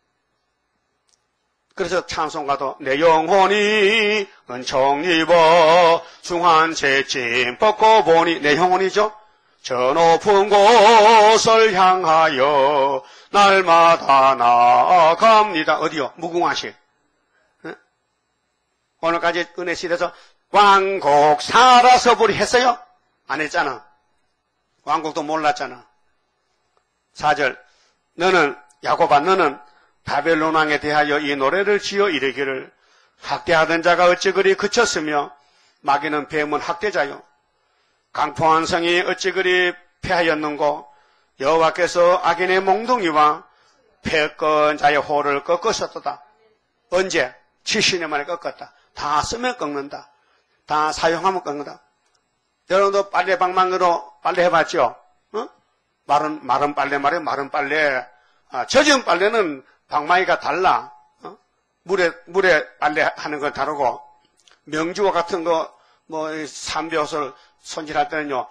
그래서 찬송가도 내 영혼이 은총 입어 중한 채짐 벗고 보니 내 영혼이죠. 저 높은 곳을 향하여 날마다 나아갑니다. 어디요? 무궁화식. 오늘까지 은혜 시대에서 왕곡 살아서 부리 했어요? 안 했잖아. 왕곡도 몰랐잖아. 4절 너는 야곱아 너는 바벨론 왕에 대하여 이 노래를 지어 이르기를 학대하던 자가 어찌 그리 그쳤으며 마귀는 뱀은 학대자요 강포한 성이 어찌 그리 패하였는고 여호와께서 악인의 몽둥이와 패권 자의 호를 꺾으셨도다. 언제? 70년 만에 꺾었다. 다 쓰면 꺾는다. 다 사용하면 꺾는다. 여러분도 빨래 방망이로 빨래 해봤죠? 어? 마른 빨래 말이에요. 마른 빨래. 젖은 빨래는 방망이가 달라. 물에 빨래 하는 건 다르고, 명주와 같은 거, 삼벼옷을 손질할 때는요,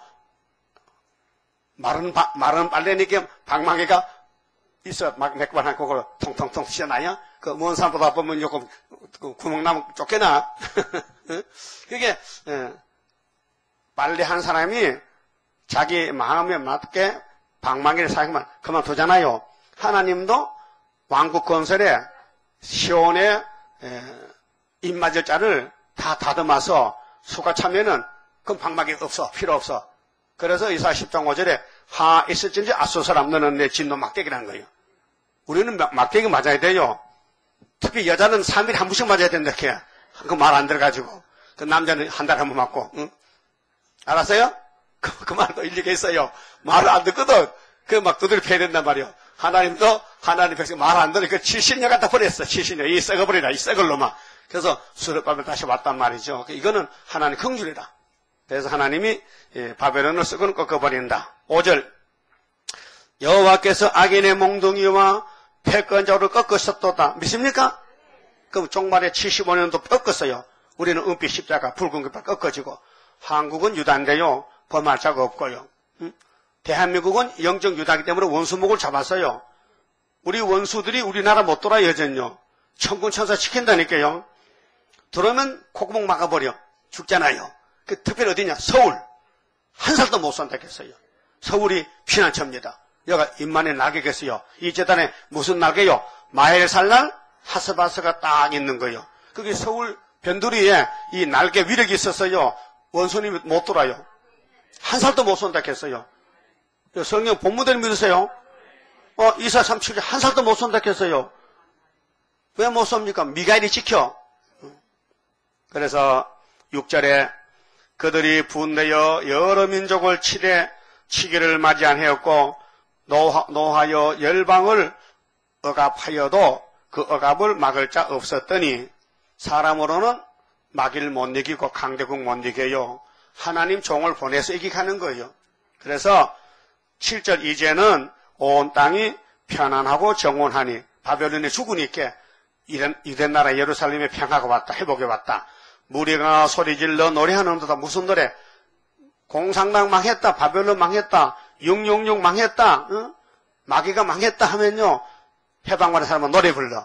마른 빨래니까 방망이가 있어. 막 맥반한 그걸 통통통 튀어나요? 그 먼 산보다 보면 조금 구멍 나면 쫓겨나. 그게 빨리 한 사람이 자기 마음에 맞게 방망이를 사용하면 그만두잖아요. 하나님도 왕국 건설에 시온의 입맞을 자를 다 다듬어서 수가 차면은 그 방망이 없어. 필요 없어. 그래서 이사야 10장 5절에 하 있을진지 아수 사람 너는 내 진노 막대기라는 거예요. 우리는 막대기 맞아야 돼요. 특히 여자는 3일에 한 번씩 맞아야 된다. 그 말 안 들어가지고. 그 남자는 한 달에 한 번 맞고. 응? 알았어요? 그 말도 일리가 있어요. 말을 안 듣거든. 그 막 두드려 패야 된단 말이요. 하나님도 하나님 백성 말 안 들으니까 70년 갖다 버렸어. 70년. 이 썩어버리라. 이 썩을 놈아. 그래서 수르바벨 다시 왔단 말이죠. 이거는 하나님 긍휼이다. 그래서 하나님이 바벨론을 썩은 꺾어버린다. 5절 여호와께서 악인의 몽둥이와 패권자를 꺾으셨도다. 믿습니까? 그럼 종말에 75년도 꺾었어요. 우리는 은빛 십자가 붉은 깃발 꺾어지고 한국은 유다인데요. 범할 자가 없고요. 대한민국은 영적 유다이기 때문에 원수목을 잡았어요. 우리 원수들이 우리나라 못 돌아요. 여전요. 천군 천사 시킨다니까요. 들어오면 콧구멍 막아버려. 죽잖아요. 그 특별히 어디냐? 서울. 한 살도 못 산다겠어요. 서울이 피난처입니다. 여기가 인만의 날개겠어요. 이 재단에 무슨 날개요? 마헬살날 하스바스가 딱 있는 거예요. 그게 서울 변두리에 이 날개 위력이 있었어요. 원수님이 못 돌아요. 한 살도 못 산다겠어요. 성경 본문대로 믿으세요. 이사 37장 한 살도 못 산다겠어요. 왜 못 삽니까? 미가엘이 지켜. 그래서 6절에 그들이 분내어 여러 민족을 치기를 맞이 아니하였고 노하여 열방을 억압하여도 그 억압을 막을 자 없었더니 사람으로는 막일 못 이기고 강대국 못 이겨요. 하나님 종을 보내서 이기가는 거예요. 그래서 7절 이제는 온 땅이 편안하고 정온하니 바벨론이 죽으니까 이런 나라 예루살렘에 평화가 왔다. 회복이 왔다. 무리가 소리질러 노래하는도다. 무슨 노래? 공산당 망했다. 바벨론 망했다. 666 망했다. 응? 마귀가 망했다 하면요. 해방받은 사람은 노래 불러.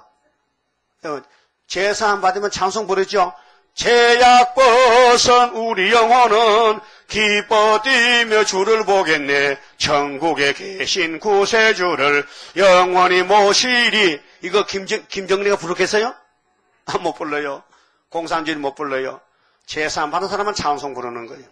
제사 안 받으면 찬송 부르죠. 제약 벗은 우리 영혼은 기뻐 뛰며 주를 보겠네. 천국에 계신 구세주를 영원히 모시리. 이거 김정리가 부르겠어요? 못 불러요. 공산주의 못 불러요. 제사 안 받은 사람은 찬송 부르는 거예요.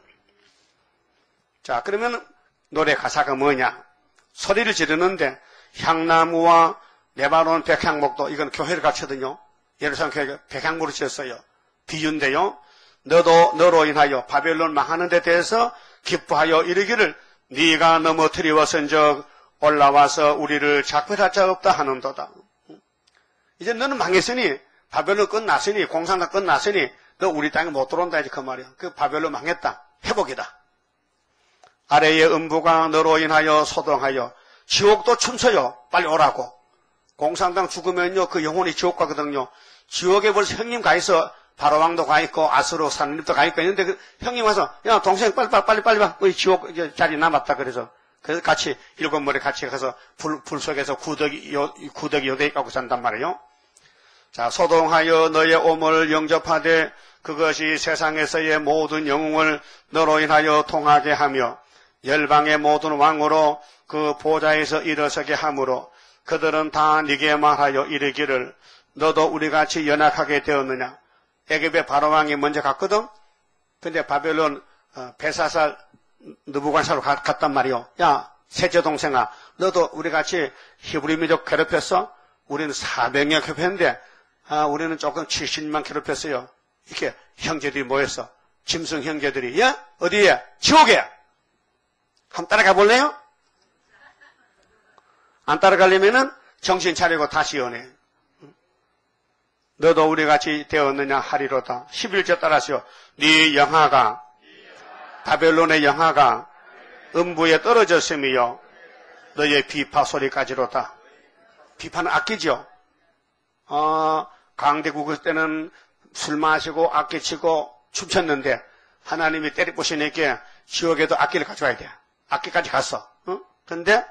자, 그러면 노래 가사가 뭐냐? 소리를 지르는데 향나무와 레바논 백향목도 이건 교회를 갖추거든요. 예루살렘 교회가 백향목으로 지었어요. 비유인데요. 너로 인하여 바벨론 망하는 데 대해서 기뻐하여 이르기를 네가 넘어뜨리워선적 올라와서 우리를 작별할 자 없다 하는도다. 이제 너는 망했으니 바벨론 끝났으니 공산당 끝났으니 너 우리 땅에 못 들어온다 이제 그 말이야. 그 바벨론 망했다. 회복이다. 아래의 음부가 너로 인하여 소동하여 지옥도 춤춰요. 빨리 오라고. 공산당 죽으면요 그 영혼이 지옥 가거든요. 지옥에 벌써 형님 가 있어. 바로왕도 가 있고 아스로 산립도 가 있고 있는데 그 형님 와서 야 동생 빨리 와. 우리 지옥 자리 남았다 그래서 같이 일곱 머리 같이 가서 불 속에서 구더기 요대에 갖고 산단 말이에요. 자, 소동하여 너의 오물을 영접하되 그것이 세상에서의 모든 영웅을 너로 인하여 통하게 하며 열방의 모든 왕으로 그 보좌에서 일어서게 하므로 그들은 다 네게 말하여 이르기를 너도 우리같이 연약하게 되었느냐. 애굽의 바로왕이 먼저 갔거든. 근데 바벨론 벨사살 느부갓네살로 갔단 말이요. 야 셋째 동생아 너도 우리같이 히브리 민족 괴롭혔어? 우리는 400명 괴롭혔는데 우리는 조금 70만 괴롭혔어요. 이렇게 형제들이 모였어. 짐승 형제들이. 예? 어디에? 지옥에. 한번 따라가 볼래요? 안 따라가려면은 정신 차리고 다시 연해. 너도 우리같이 되었느냐 하리로다. 11절 따라하시오. 네 영화가 바벨론의 영화가 음부에 떨어졌음이요 너의 비파 소리까지로다. 비파는 악기죠. 강대국 때는 술 마시고 악기 치고 춤췄는데 하나님이 때려부시니까 지옥에도 악기를 가져와야 돼. 악기까지 갔어. 근데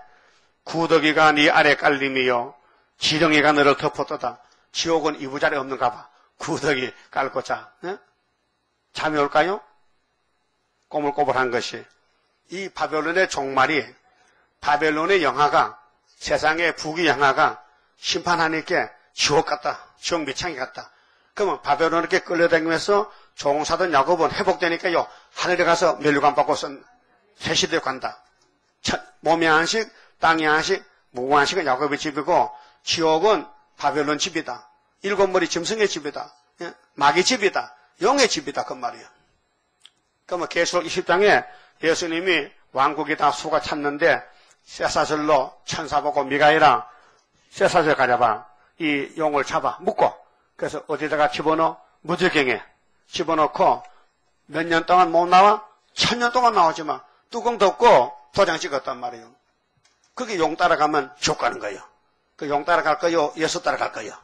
구더기가 네 아래 깔림이요 지렁이가 너를 덮었도다. 지옥은 이부자리 없는가 봐. 구더기 깔고 잠이 올까요? 꼬물꼬물한 것이. 이 바벨론의 종말이, 바벨론의 영화가, 세상의 부귀 영화가 심판하니까 지옥 같다. 지옥 밑창이 같다. 그러면 바벨론에게 끌려다니면서 종사던 야곱은 회복되니까요, 하늘에 가서 면류관 받고 새 시대에 간다. 몸이 한식, 땅이 한식, 무관식은 야곱의 집이고, 지옥은 바벨론 집이다. 일곱 머리 짐승의 집이다. 마귀 집이다. 용의 집이다. 그 말이에요. 그러면 계시록 20장에 예수님이 왕국이 다 수가 찼는데, 쇠사슬로 천사 보고 미가이라, 쇠사슬 가져봐. 이 용을 잡아, 묶고, 그래서 어디다가 집어넣어? 무들경에 집어넣고, 몇 년 동안 못 나와? 1000년 동안 나오지만, 뚜껑 덮고 도장 찍었단 말이에요. 그게 용 따라가면 지옥 가는 거예요. 그 용 따라갈 거요? 예수 따라갈 거요?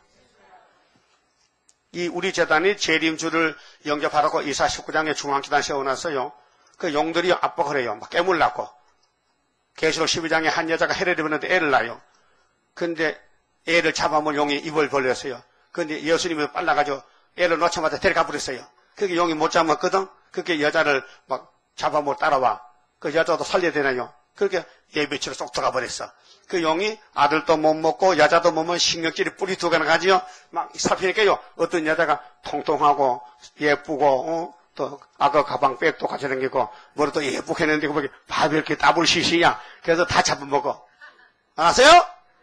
이 우리 재단이 재림주를 영접하라고 이사 19장에 중앙기단 세워놨어요. 그 용들이 압박을 해요. 막 깨물라고. 계시록 12장에 한 여자가 해를 입었는데 애를 낳아요. 근데 애를 잡아먹은 용이 입을 벌렸어요. 근데 예수님이 빨라가지고 애를 놓자마자 데려가 버렸어요. 그게 용이 못 잡았거든? 그렇게 여자를 막 잡아먹고 따라와. 그 여자도 살려야 되나요? 그렇게 예비치로 쏙 들어가 버렸어. 그 용이 아들도 못 먹고 여자도 못 먹는 신경질이 뿌리 두 개나 가지요. 막 살피니까요. 어떤 여자가 통통하고 예쁘고 또 악어 가방 백도 같이 생기고 머리도 예쁘게 했는데 그게 밥이 이렇게 따블시시야. 그래서 다 잡아먹어. 알았어요?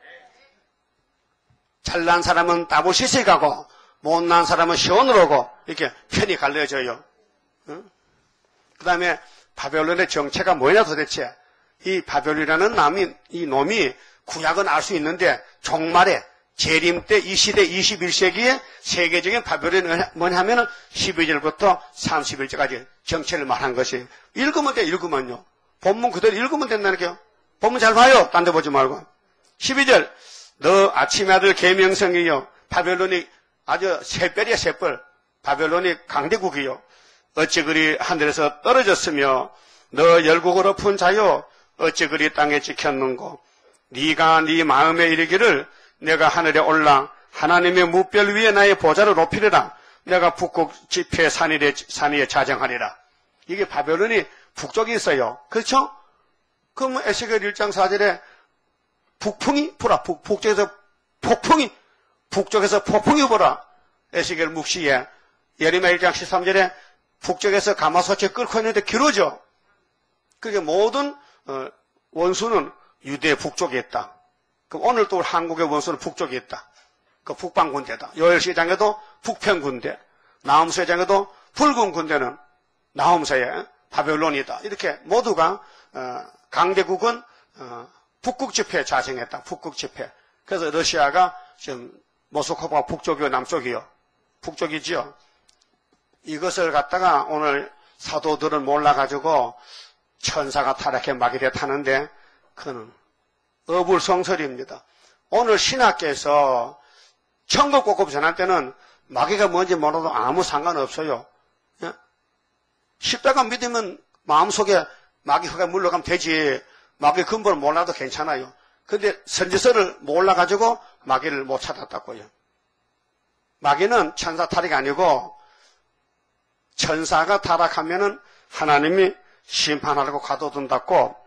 잘난 사람은 따블시시 가고 못난 사람은 시온으로 오고 이렇게 편이 갈려져요. 응? 그 다음에 바벨론의 정체가 뭐냐 도대체. 이 바벨론이라는 이 놈이 구약은 알 수 있는데 종말에 재림 때 이 시대 21세기에 세계적인 바벨론이 뭐냐 하면은 12절부터 31절까지 정체를 말한 것이. 읽으면 돼, 읽으면요. 본문 그대로 읽으면 된다니까요. 본문 잘 봐요. 딴 데 보지 말고. 12절. 너 아침의 아들 계명성이요. 바벨론이 아주 새별이야, 새별. 바벨론이 강대국이요. 어찌 그리 하늘에서 떨어졌으며 너 열국으로 푼 자요 어찌 그리 땅에 지켰는고 네가 네 마음에 이르기를 내가 하늘에 올라 하나님의 무별 위에 나의 보좌를 높이리라. 내가 북극 지폐 산 위에 자정하리라. 이게 바벨론이 북쪽에 있어요. 그렇죠? 그럼 에스겔 1장 4절에 북풍이 불어. 북쪽에서 폭풍이 불어. 에스겔 묵시에 예레미야 1장 13절에 북쪽에서 가마솥이 끓고 있는데 기로죠. 그게 모든 원수는 유대 북쪽에 있다. 그럼 오늘 또 한국의 원수는 북쪽에 있다. 그 북방군대다. 요엘시장에도 북편군대, 나훔세장에도 붉은 군대는 나훔세의 바벨론이다. 이렇게 모두가 강대국은 북극지폐에 자정했다. 북극지폐. 그래서 러시아가 지금 모스크바가 북쪽이요, 남쪽이요? 북쪽이지요. 이것을 갖다가 오늘 사도들은 몰라가지고 천사가 타락해 마귀를 타는데 그는 어불성설입니다. 오늘 신학계에서 천국 꼭꼭 전할 때는 마귀가 뭔지 몰라도 아무 상관없어요. 십자가 믿으면 마음속에 마귀가 물러가면 되지. 마귀 근본을 몰라도 괜찮아요. 근데 선지서를 몰라가지고 마귀를 못 찾았다고요. 마귀는 천사 타락이 아니고 천사가 타락하면은 하나님이 심판하려고 가둬둔다고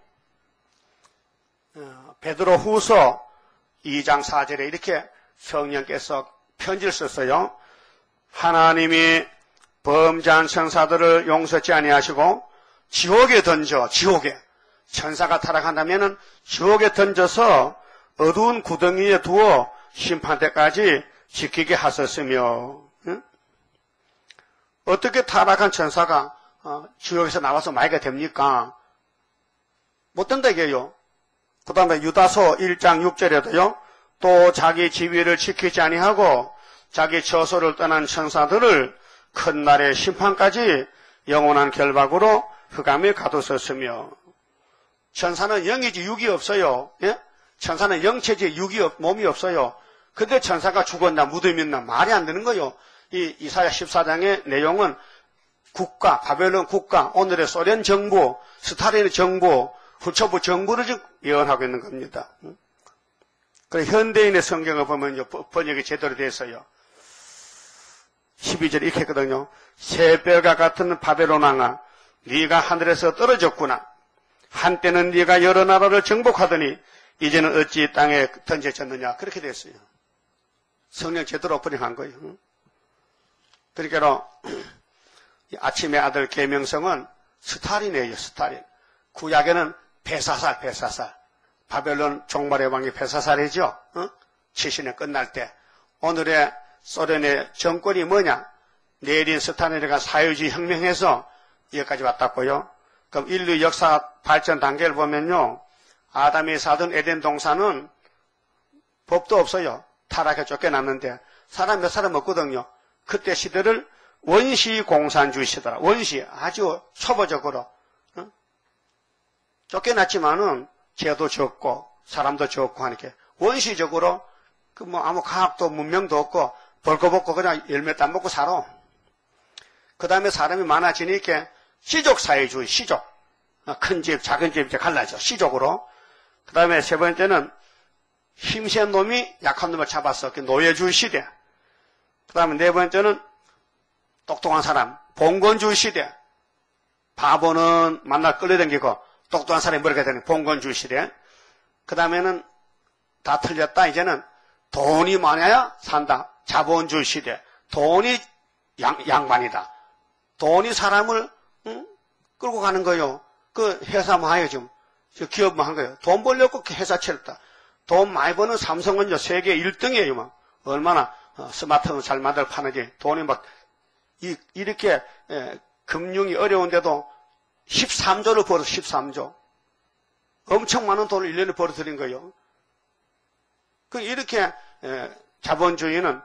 베드로 후서 2장 4절에 이렇게 성령께서 편지를 썼어요. 하나님이 범죄한 천사들을 용서치 아니하시고 지옥에 천사가 타락한다면은 지옥에 던져서 어두운 구덩이에 두어 심판 때까지 지키게 하셨으며, 응? 어떻게 타락한 천사가 지옥에서 나와서 마귀가 됩니까? 못 된다 이게요. 그 다음에 유다서 1장 6절에도요. 또 자기 지위를 지키지 아니하고 자기 처소를 떠난 천사들을 큰 날의 심판까지 영원한 결박으로 흑암에 가두셨으며. 천사는 영이지 육이 없어요. 예? 천사는 영체지 몸이 없어요. 근데 천사가 죽었나 무덤이 있나 말이 안 되는 거요. 이 이사야 14장의 내용은 국가, 바벨론 국가, 오늘의 소련 정부, 스탈린 정부, 후초부 정부를 지금 예언하고 있는 겁니다. 그 현대인의 성경을 보면 번역이 제대로 돼서요. 12절에 이렇게 했거든요. 새별과 같은 바벨론 왕아, 네가 하늘에서 떨어졌구나. 한때는 네가 여러 나라를 정복하더니 이제는 어찌 땅에 던져졌느냐. 그렇게 됐어요. 성령 제대로 번역한 거예요. 그러니까 아침의 아들 계명성은 스타린이에요. 스타린. 구약에는 베사살. 바벨론 종말의 왕이 베사살이죠. 70년 끝날 때. 오늘의 소련의 정권이 뭐냐? 내린 스타린이가 사회주의 혁명해서 여기까지 왔다고요. 그럼 인류 역사 발전 단계를 보면요. 아담이 사던 에덴 동산은 법도 없어요. 타락해 쫓겨났는데 사람 몇 사람 없거든요. 그때 시대를 원시 공산주의 시대라. 원시 아주 초보적으로 쫓겨났지만은 죄도 적고 사람도 적고 하니까 원시적으로 그 뭐 아무 과학도 문명도 없고 벌거벗고 그냥 열매 딴 먹고 살아. 그 다음에 사람이 많아지니까 시족사회주의, 시족. 큰 집, 작은 집 이제 갈라져. 시족으로. 그 다음에 세 번째는 힘센 놈이 약한 놈을 잡았어. 노예주의 시대. 그 다음에 네 번째는 똑똑한 사람, 봉건주의 시대. 바보는 만나 끌려다니고 똑똑한 사람이 머리가 되는 봉건주의 시대. 그 다음에는 다 틀렸다. 이제는 돈이 많아야 산다. 자본주의 시대. 돈이 양반이다. 돈이 사람을 끌고 가는 거요. 그 회사만 하요 좀. 기업만 한 거예요. 돈 벌려고 회사 차렸다. 돈 많이 버는 삼성은 세계 1등이에요. 막. 얼마나 스마트폰 잘 만들 파는지. 돈이 막 이렇게 금융이 어려운데도 13조를 벌어 13조. 엄청 많은 돈을 1년에 벌어들인 거예요. 그 이렇게 자본주의는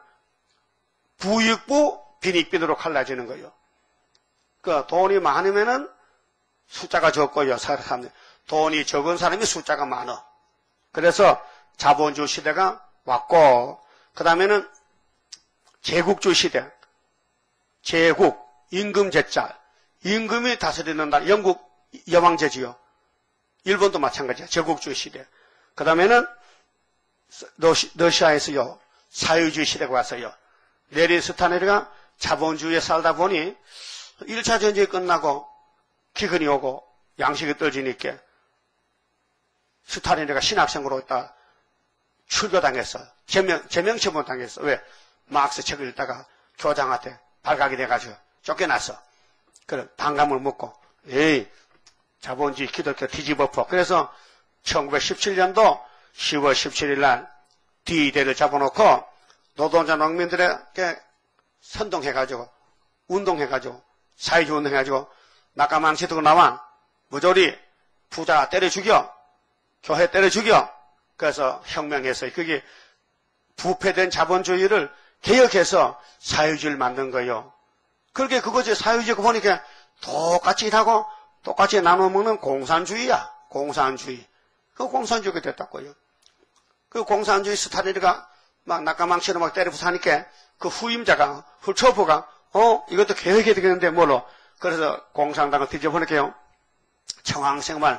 부익부 빈익빈으로 갈라지는 거예요. 그 돈이 많으면은 숫자가 적고요. 사람 돈이 적은 사람이 숫자가 많아. 그래서 자본주의 시대가 왔고 그 다음에는 제국주의 시대. 제국 임금제자. 임금이 다스리는 나라. 영국 여왕제지요. 일본도 마찬가지야. 제국주의 시대. 그 다음에는 러시아에서요. 사회주의 시대가 왔어요. 레닌 스탈린이가 자본주의에 살다 보니 1차 전쟁이 끝나고 기근이 오고 양식이 떨어지니까 스탈린이가 신학생으로 있다 출교당했어. 제명처분 당했어. 왜? 마크스 책을 읽다가 교장한테 발각이 돼가지고 쫓겨났어. 그래 반감을 먹고 에이 자본주의 기독교 뒤집어퍼. 그래서 1917년도 10월 17일 날 D-Day를 잡아놓고 노동자 농민들에게 선동해가지고 운동해가지고 사회주의 운동해가지고 낙가망치 들고 나와 무조리 부자 때려 죽여 교회 때려 죽여. 그래서 혁명했어요. 그게 부패된 자본주의를 개혁해서 사회주의를 만든 거예요. 그렇게 그거지. 사회주의 보니까 똑같이 일하고 똑같이 나눠 먹는 공산주의야. 공산주의. 그 공산주의가 됐다고요. 그 공산주의 스탈린이가 막 낙가망치로 막 때려 부사니까 그 후임자가 훌초프가 이것도 개혁해야 되겠는데 뭘로. 그래서 공산당을 뒤집어놓게요. 청황생활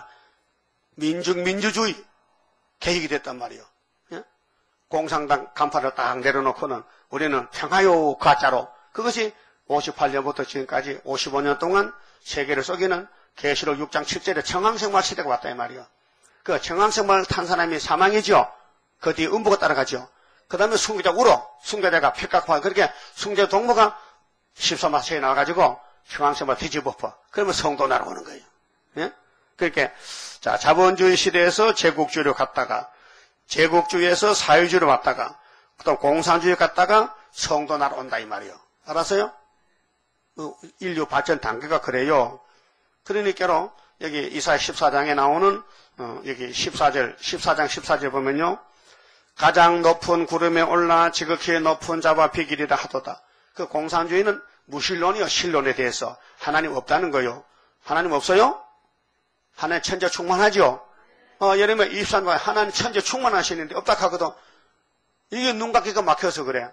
민주주의 개혁이 됐단 말이에요. 예? 공산당 간판을 딱 내려놓고는 우리는 평화요 가짜로. 그것이 58년부터 지금까지 55년 동안 세계를 속이는 계시록 6장 7절에 청황생활 시대가 왔다 이 말이에요. 그 청황생활 탄 사람이 사망이죠. 그 뒤에 음부가 따라가죠. 그 다음에 순교자 울어. 순교자가 핍각화. 그렇게 순교 동무가 14마세에 나와가지고 청황생활 뒤집어퍼. 그러면 성도 날아오는 거예요. 예? 그렇게 자 자본주의 시대에서 제국주의로 갔다가 제국주의에서 사회주의로 왔다가 또 공산주의 갔다가 성도 날아온다 이 말이에요. 알았어요? 인류 발전 단계가 그래요. 그러니까로 여기 이사야 14장에 나오는 여기 14장 14절 보면요. 가장 높은 구름에 올라 지극히 높은 자와 비길이다 하도다. 그 공산주의는 무신론이요. 신론에 대해서 하나님 없다는 거요. 하나님 없어요? 하나님 천재 충만하죠? 예레미야 23장 하나님 천재 충만하시는데 없다 하거든. 이게 눈 감기가 막혀서 그래.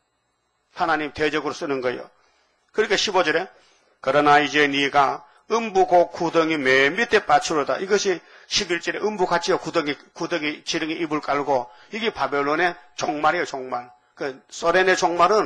하나님 대적으로 쓰는 거예요. 그러니까 15절에 그러나 이제 네가 음부고 구덩이 맨 밑에 빠추로다. 이것이 11절에 음부같이요. 구덩이 지렁이 이불 깔고 이게 바벨론의 종말이에요. 종말. 그 소련의 종말은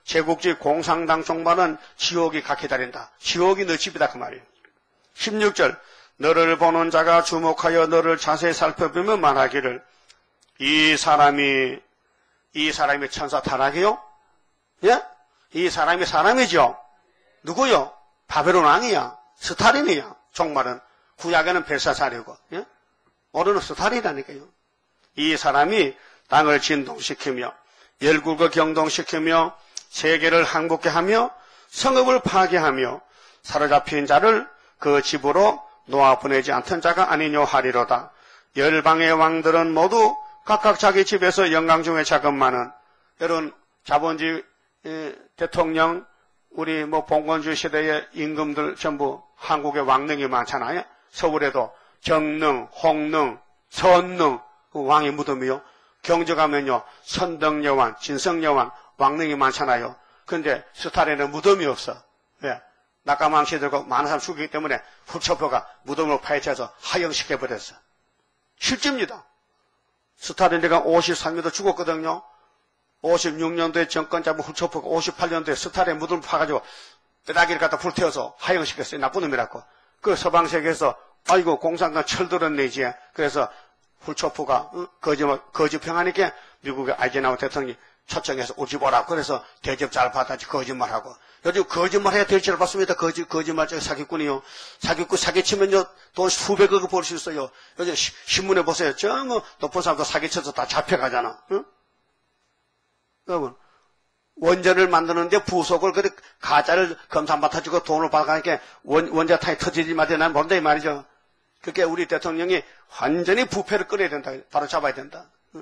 제국주의 공산당 종말은 지옥이 가 기다린다. 지옥이 너 집이다 그 말이에요. 16절 너를 보는 자가 주목하여 너를 자세히 살펴보며 말하기를 이 사람이 천사 타락이요? 예? 이 사람이 사람이죠. 누구요? 바벨론 왕이야. 스탈린이야. 종말은 구약에는 벨사살이고, 예? 오늘은 스탈린이라니까요. 이 사람이 땅을 진동시키며 열국을 경동시키며 세계를 항복케 하며 성읍을 파괴하며 사로잡힌 자를 그 집으로 놓아 보내지 않던 자가 아니뇨 하리로다. 열방의 왕들은 모두 각각 자기 집에서 영광 중에 자금만은 여러분 자본주의 대통령 우리 봉건주의 시대의 임금들 전부 한국에 왕릉이 많잖아요. 서울에도 정릉, 홍릉, 선릉 그 왕의 무덤이요. 경주 가면요 선덕여왕, 진성여왕 왕릉이 많잖아요. 그런데 스탈린은 무덤이 없어. 왜? 낙가망시 들고 많은 사람 죽이기 때문에 훌초표가 무덤으로 파헤쳐서 하영시켜버렸어. 실제입니다. 스탈린이가 53년도 죽었거든요. 56년도에 정권 잡은 훌초표가 58년도에 스탈린 무덤을 파가지고 뼈다귀를 갖다 불태워서 하영시켰어요. 나쁜 놈이라고. 그 서방세계에서 아이고 공산당 철들었네 이제. 그래서 훌초표가 거짓평하니까 미국의 아이젠하워 대통령이 초청해서 오지 보라고. 그래서 대접 잘 받았지 거짓말하고. 요즘 거짓말해야 대접을 받습니다. 거짓말적 사기꾼이요. 사기꾼 사기치면요 돈 수백억을 벌 수 있어요. 요즘 신문에 보세요. 높은 사람도 사기쳐서 다 잡혀가잖아. 응? 여러분 원전을 만드는데 부속을 가짜를 검사 맡아주고 돈을 받아가니까 원자탄이 터지지 말아야 난 모른다 이 말이죠. 그게 우리 대통령이 완전히 부패를 끌어야 된다. 바로 잡아야 된다. 응?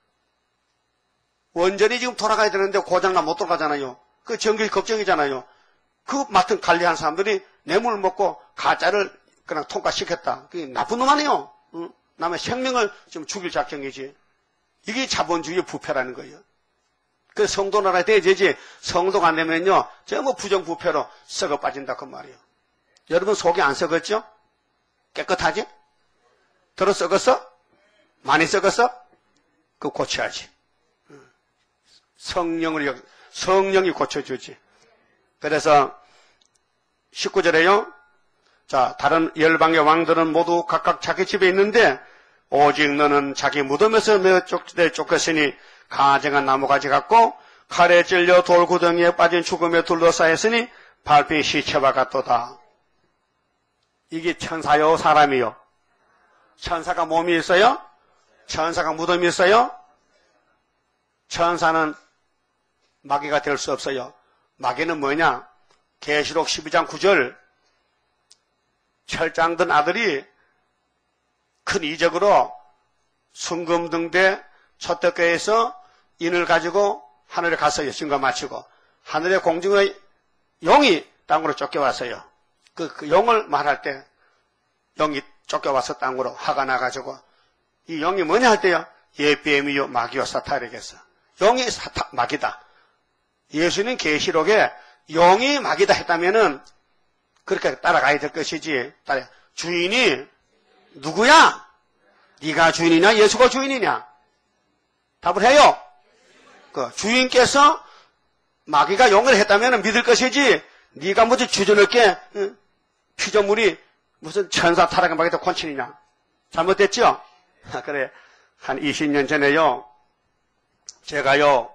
원전이 지금 돌아가야 되는데 고장나 못 돌아가잖아요. 그 전기 걱정이잖아요. 그 맡은 관리한 사람들이 뇌물을 먹고 가짜를 그냥 통과시켰다. 그게 나쁜 놈 아니에요. 응? 남의 생명을 좀 죽일 작정이지. 이게 자본주의의 부패라는 거예요. 그 성도 나라에 되지 성도가 안 되면요 전부 부정부패로 썩어 빠진다 그 말이에요. 여러분 속이 안 썩었죠? 깨끗하지? 들어 썩었어? 많이 썩었어? 그거 고쳐야지. 성령이 고쳐주지. 그래서 19절에요. 자, 다른 열방의 왕들은 모두 각각 자기 집에 있는데 오직 너는 자기 무덤에서 쫓겼으니 가증한 나무가지 같고 칼에 찔려 돌구덩이에 빠진 죽음에 둘러싸였으니 밟힌 시체와 같도다. 이게 천사요 사람이요? 천사가 몸이 있어요? 천사가 무덤이 있어요? 천사는 마귀가 될 수 없어요. 마귀는 뭐냐? 계시록 12장 9절 철장든 아들이 큰 이적으로 순금등대 초떡교에서 인을 가지고 하늘에 갔어요. 증거 마치고 하늘의 공중의 용이 땅으로 쫓겨왔어요. 그 용을 말할 때 용이 쫓겨와서 땅으로 화가 나가지고 이 용이 뭐냐 할 때요. 예비엠이요 마귀요 사탄이겠어. 용이 마귀다. 예수님 계시록에 용이 마귀다 했다면은 그렇게 따라가야 될 것이지. 주인이 누구야? 네가 주인이냐? 예수가 주인이냐? 답을 해요. 그 주인께서 마귀가 용을 했다면 믿을 것이지. 네가 무슨 주저넘게 피조물이 무슨 천사 타락한 마귀도 권친이냐? 잘못됐죠? 그래 한 20년 전에요. 제가요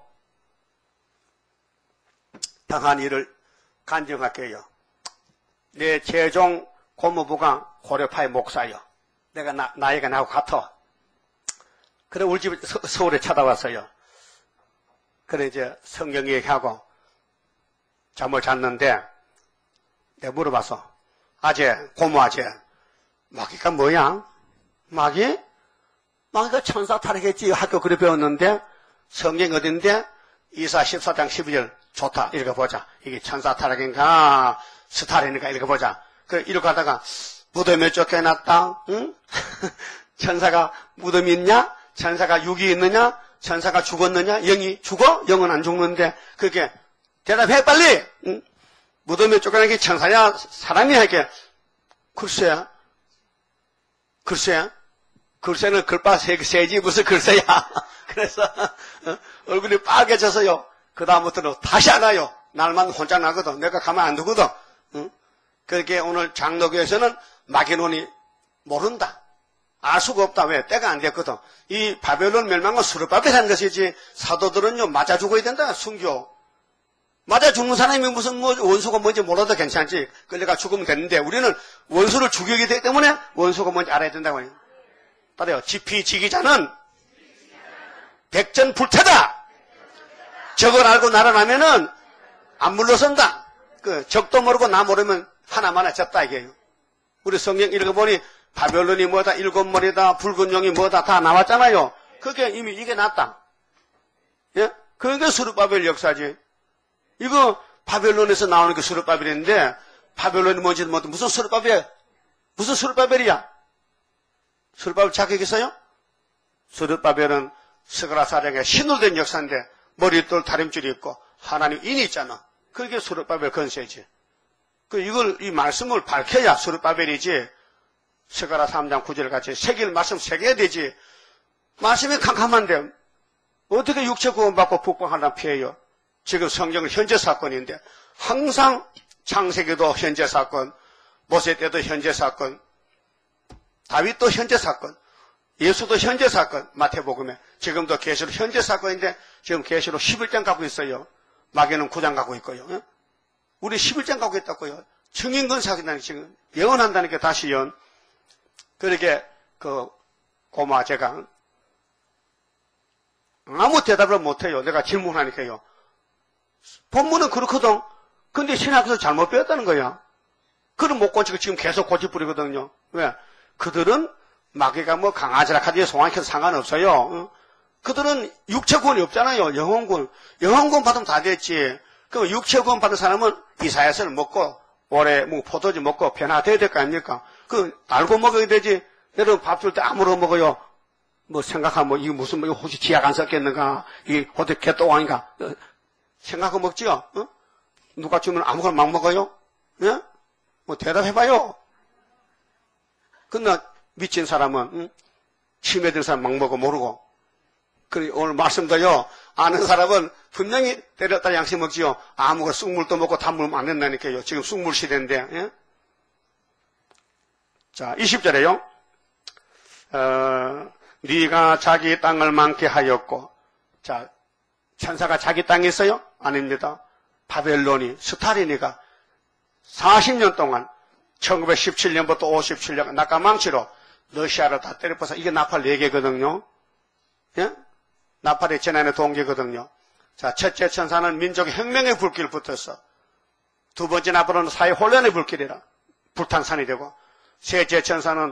당한 일을 간증할게요. 내 재종 고모부가 고려파의 목사요. 내가 나이가 나하고 같아. 그래 우리 집 서울에 찾아왔어요. 그래 이제 성경 얘기하고 잠을 잤는데 내가 물어봤어. 아재, 고모 아재, 마귀가 뭐야? 마귀? 마귀가 천사 타락했지. 학교 그래 배웠는데 성경 어딘데? 이사 14장 12절 좋다. 읽어보자. 이게 천사 타락인가 스탈인인가 읽어보자. 그래 읽어가다가 무덤에 쫓겨났다. 응? 천사가 무덤이 있냐? 천사가 육이 있느냐? 천사가 죽었느냐? 영이 죽어? 영은 안 죽는데 그렇게 대답해 빨리. 응? 무덤에 쫓겨난 게 천사야? 사람이야? 이게 글쎄 글쎄는 글바 세지 무슨 글쎄야. 그래서 얼굴이 빨개져서요. 그 다음부터는 다시 안 와요. 날만 혼자 나거든. 내가 가만 안 두거든. 응? 그렇게 오늘 장로교에서는 마게논이 모른다. 알 수가 없다. 왜? 때가 안 됐거든. 이 바벨론 멸망은 수르바벨이라는 것이지 사도들은요 맞아 죽어야 된다. 순교. 맞아 죽는 사람이 무슨 원수가 뭔지 몰라도 괜찮지. 끌려가 죽으면 되는데 우리는 원수를 죽이게 되기 때문에 원수가 뭔지 알아야 된다고 해요. 따라요. 지피지기자는 백전불태다. 적을 알고 날아나면은 안 물러선다. 그 적도 모르고 나 모르면 하나만 졌다 이게요. 우리 성경 읽어보니 바벨론이 뭐다, 일곱 머리다, 붉은 용이 뭐다 다 나왔잖아요. 그게 이미 이게 났다. 예? 그게 수르바벨 역사지. 이거 바벨론에서 나오는 게 수르바벨인데 바벨론이 뭔지 모르는데 무슨 수르바벨? 무슨 수르바벨이야? 수르바벨 자격 있어요? 수르바벨은 스가랴사령의 신으로 된 역사인데 머리돌 다림줄이 있고 하나님 인이 있잖아. 그게 수르바벨 건세지. 이 말씀을 밝혀야 수르바벨이지. 스가랴 3장 9절 같이 새길 말씀 새겨야 되지. 말씀이 캄캄한데 어떻게 육체 구원받고 북방하려면 피해요? 지금 성경은 현재 사건인데 항상 창세기도 현재 사건, 모세 때도 현재 사건, 다윗도 현재 사건, 예수도 현재 사건, 마태복음에 지금도 계시록 현재 사건인데 지금 계시록 11장 갖고 있어요. 마귀는 9장 갖고 있고요. 우리 11장 갖고 있다고요. 증인건 사건이라는 지금 예언한다니까 다시 예언. 그렇게 고마 제가 아무 대답을 못해요. 내가 질문하니까요. 본문은 그렇거든. 근데 신학에서 잘못 배웠다는 거야. 그럼 못 고치고 지금 계속 고집부리거든요. 왜? 그들은 마귀가 뭐 강하지라 카드에 송환해도 상관없어요. 그들은 육체구원이 없잖아요. 영혼구원. 영혼구원 받으면 다 됐지. 그럼 육체구원 받은 사람은 이사야서를 먹고 올해 뭐 포도주 먹고 변화돼야 될 거 아닙니까? 알고 먹어야 되지. 여러분 밥 줄 때 아무로 먹어요. 뭐 생각하면 이게 무슨 뭐 혹시 지약 안 섞였는가? 이게 어떻게 개똥왕인가? 생각하고 먹지요? 누가 주면 아무거나 막 먹어요? 예? 뭐 대답해봐요. 근데 미친 사람은 치매든 사람 막 먹어 모르고. 그래 오늘 말씀도요. 아는 사람은 분명히 때렸다 양식 먹지요. 아무거나 쑥물도 먹고 단물 안 된다니까요. 지금 쑥물 시대인데. 예? 자 20절에요. 네가 자기 땅을 많게 하였고. 자 천사가 자기 땅에 있어요? 아닙니다. 바벨론이 스타리니가 40년 동안 1917년부터 57년 낙가망치로 러시아를 다 때려버서 이게 나팔 4개거든요. 예? 나팔의 재난의 동기거든요. 자, 첫째 천사는 민족의 혁명의 불길 붙었어. 두 번째 나팔은 사회 혼란의 불길이라 불탄산이 되고 셋째 천사는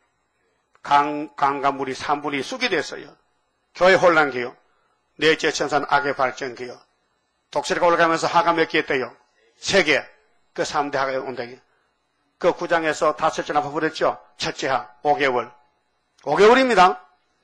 강과 물이 산불이 쑥이 됐어요. 교회 혼란기요. 넷째 천사는 악의 발전기요. 독수리가 올라가면서 하가 몇 개 있대요? 3개. 그 3대 하가 온다기. 그 9장에서 5째 나팔 불었죠? 첫째 하, 5개월. 5개월입니다.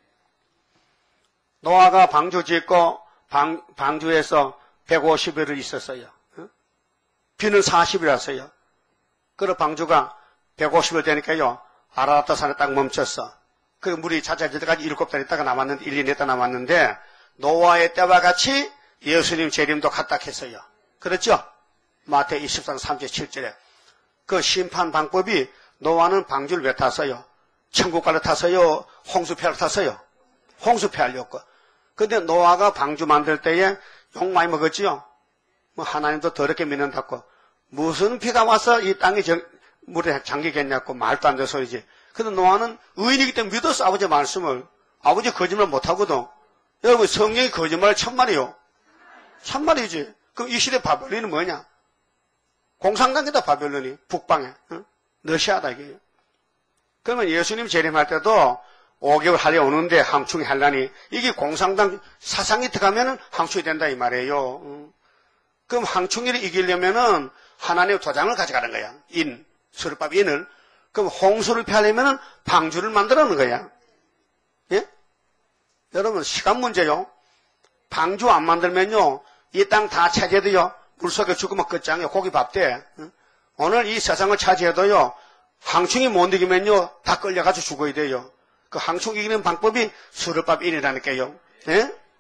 노아가 방주 짓고 방주에서 150일을 있었어요. 비는 40일 왔어요. 그리고 방주가 150일 되니까요. 아라라타 산에 딱 멈췄어. 그 물이 잦아질 때까지 7달 있다가 남았는데 1, 2년 있다 남았는데 노아의 때와 같이 예수님 재림도 갔다 했어요. 그렇죠? 마태 24장 37절에 그 심판 방법이 노아는 방주를 왜 탔어요? 천국가를 탔어요? 홍수폐를 탔어요? 홍수폐하려고. 근데 노아가 방주 만들 때에 욕 많이 먹었지요? 뭐 하나님도 더럽게 믿는다고. 무슨 피가 와서 이 땅에 물에 잠기겠냐고 말도 안 되는 소리지. 근데 노아는 의인이기 때문에 믿었어, 아버지 말씀을. 아버지 거짓말 못하거든. 여러분, 성경이 거짓말 천만이요. 천만이지. 그럼 이 시대 바벨론이 뭐냐? 공산당이다, 바벨론이. 북방에. 응? 러시아다, 이게. 그러면 예수님 재림할 때도 5개월 하려 오는데 항충이 하려니 이게 공산당 사상이 들어가면은 항충이 된다, 이 말이에요. 응? 그럼 항충이를 이기려면은 하나님의 도장을 가져가는 거야. 수르밥 인을. 그럼 홍수를 피하려면은 방주를 만들어 놓는 거야. 예? 여러분, 시간 문제요. 방주 안 만들면요, 이 땅 다 차지해도요, 물속에 죽으면 끝장이에요. 고기 밥 돼. 오늘 이 세상을 차지해도요, 항충이 못 이기면요, 다 끌려가지고 죽어야 돼요. 그 항충 이기는 방법이 수르밥 인이라니까요. 예?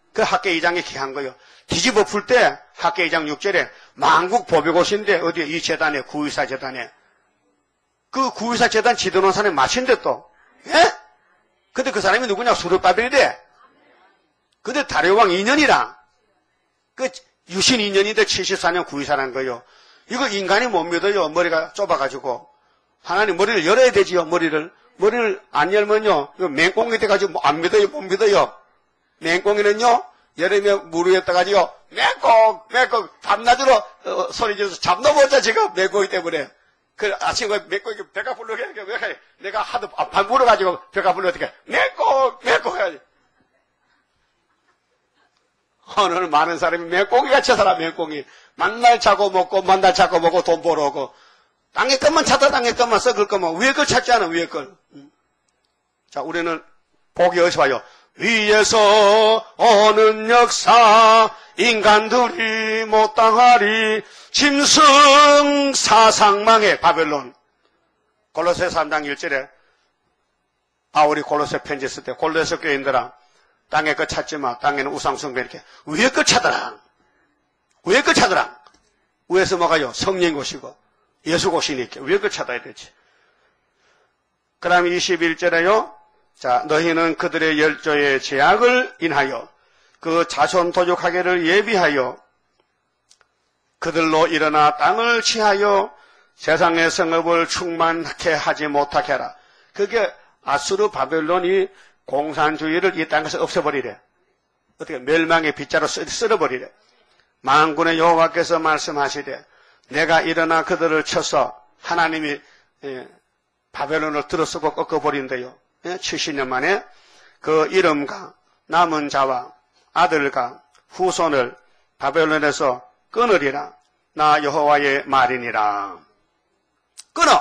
그 학계 2장에 이렇게 한 거예요. 뒤집어 풀 때 학계 2장 6절에 만국 보배고시인데 어디에 이 재단에 구의사 재단에 그 구의사 재단 지도는 사람이 마친데 또 예? 근데 그 사람이 누구냐? 수르바벨이래. 근데 다리오왕 2년이라 그 유신 2년인데 74년 구의사라는 거예요. 이거 인간이 못 믿어요. 머리가 좁아가지고 하나님 머리를 열어야 되지요. 머리를 안 열면요 이거 맹꽁이 돼가지고 안 믿어요. 못 믿어요. 맹꽁이는요 여름에 물 위에 떠가지고 맹꽁 밤낮으로 소리 지르면서 잠도 못 자 지금 맹꽁이 때문에. 그 아침에 맹꽁이 배가 불러게 왜 내가 하도 밥 물어가지고 배가 불러 어떻게 맹꽁 해야지. 오늘 많은 사람이 맹꽁이같이 살아. 맹꽁이 만날 자고 먹고 만날 자고 먹고 돈 벌어 오고 땅에 것만 찾아. 땅에 것만 썩을 것만 위에 걸 찾지 않아. 위에 걸. 자 우리는 복이 어디서 와요? 위에서 오는 역사 인간들이 못 당하리 짐승 사상망의 바벨론. 골로새 3장 1절에 바울이 골로새 편지 쓸 때 골로새 교인들아 땅에 것 찾지 마. 땅에는 우상숭배 이렇게 위에 것 찾아라. 위에 것 찾아라. 위에서 뭐가요? 성령 곳이고 예수 곳이니까 위에 것 찾아야 되지. 그 다음에 21절에요. 자, 너희는 그들의 열조의 제약을 인하여 그 자손 도적하게를 예비하여 그들로 일어나 땅을 취하여 세상의 성읍을 충만하게 하지 못하게 하라. 그게 아수르 바벨론이 공산주의를 이 땅에서 없애버리래. 어떻게 멸망의 빗자루 쓸어버리래. 만군의 여호와께서 말씀하시되 내가 일어나 그들을 쳐서 하나님이 바벨론을 들어쓰고 꺾어버린대요. 70년 만에 그 이름과 남은 자와 아들과 후손을 바벨론에서 끊으리라. 나 여호와의 말이니라. 끊어.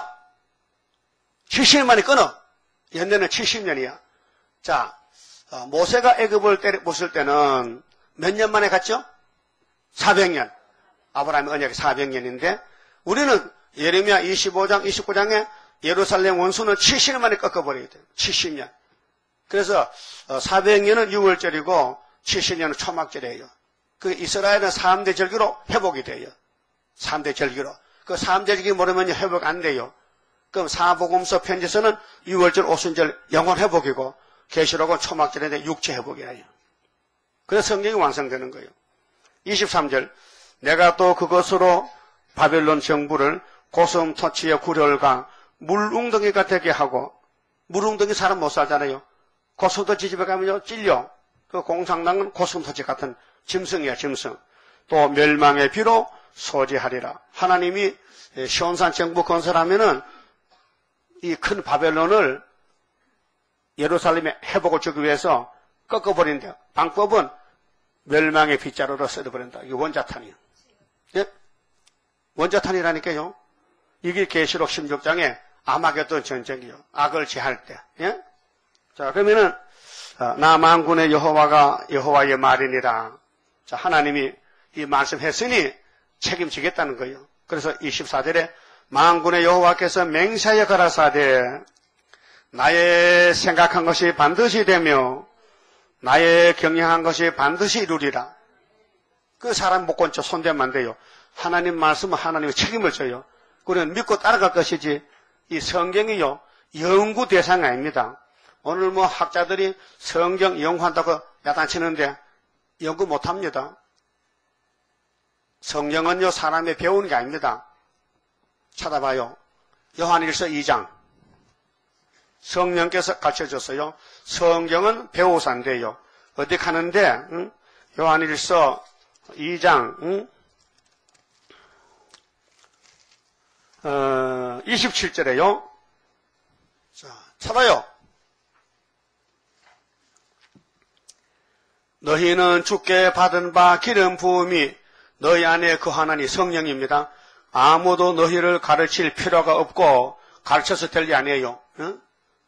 70년 만에 끊어. 현대는 70년이야. 자, 모세가 애굽을 때렸을 때는 몇 년 만에 갔죠? 400년. 아브라함의 언약이 400년인데 우리는 예레미야 25장, 29장에 예루살렘 원수는 70년 만에 꺾어버리게 돼요. 70년. 그래서 400년은 6월절이고 70년은 초막절이에요. 그 이스라엘은 3대 절기로 회복이 돼요. 3대 절기로. 그 3대 절기 모르면 회복 안 돼요. 그럼 사복음서 편지서는 6월절, 오순절 영혼 회복이고 계시록은 초막절인데 육체 회복이에요. 그래서 성경이 완성되는 거예요. 23절 내가 또 그것으로 바벨론 정부를 고슴토치의 구렬강 물웅덩이가 되게 하고 물웅덩이 사람 못 살잖아요. 고슴도치 집에 가면요 찔려. 그 공산당은 고슴도치 같은 짐승이야 짐승. 또 멸망의 비로 소지하리라. 하나님이 시온산 정부 건설하면은 이 큰 바벨론을 예루살렘에 회복을 주기 위해서 꺾어버린다. 방법은 멸망의 빗자루로 썰어버린다. 이게 원자탄이에요. 예? 원자탄이라니까요. 이게 계시록 16장에 아마겟돈 전쟁이요. 악을 제할 때. 예? 자, 그러면은 나 만군의 여호와가 여호와의 말이니라. 자, 하나님이 이 말씀했으니 책임지겠다는 거예요. 그래서 24절에 만군의 여호와께서 맹세하여 가라사대 나의 생각한 것이 반드시 되며 나의 경영한 것이 반드시 이루리라. 그 사람 못 건져 손대면 안 돼요. 하나님 말씀은 하나님이 책임을 져요. 우리는 믿고 따라갈 것이지 이 성경이요 연구 대상이 아닙니다. 오늘 뭐 학자들이 성경 연구한다고 야단치는데 연구 못합니다. 성경은요 사람이 배우는 게 아닙니다. 찾아봐요. 요한일서 2장 성령께서 가르쳐줬어요. 성경은 배우사인데요. 어디 가는데 요한일서 2장 27절에요. 자, 찾아요. 너희는 주께 받은 바 기름 부음이 너희 안에 거하나니 성령입니다. 아무도 너희를 가르칠 필요가 없고 가르쳐서 될 일 아니에요. 응?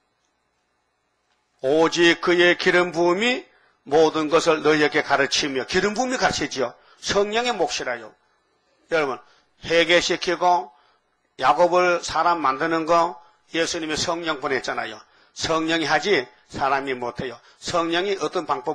오직 그의 기름 부음이 모든 것을 너희에게 가르치며 기름 부음이 가르치지요. 성령의 몫이라요. 여러분 회개시키고 야곱을 사람 만드는 거 예수님이 성령 보냈잖아요. 성령이 하지 사람이 못해요. 성령이 어떤 방법으로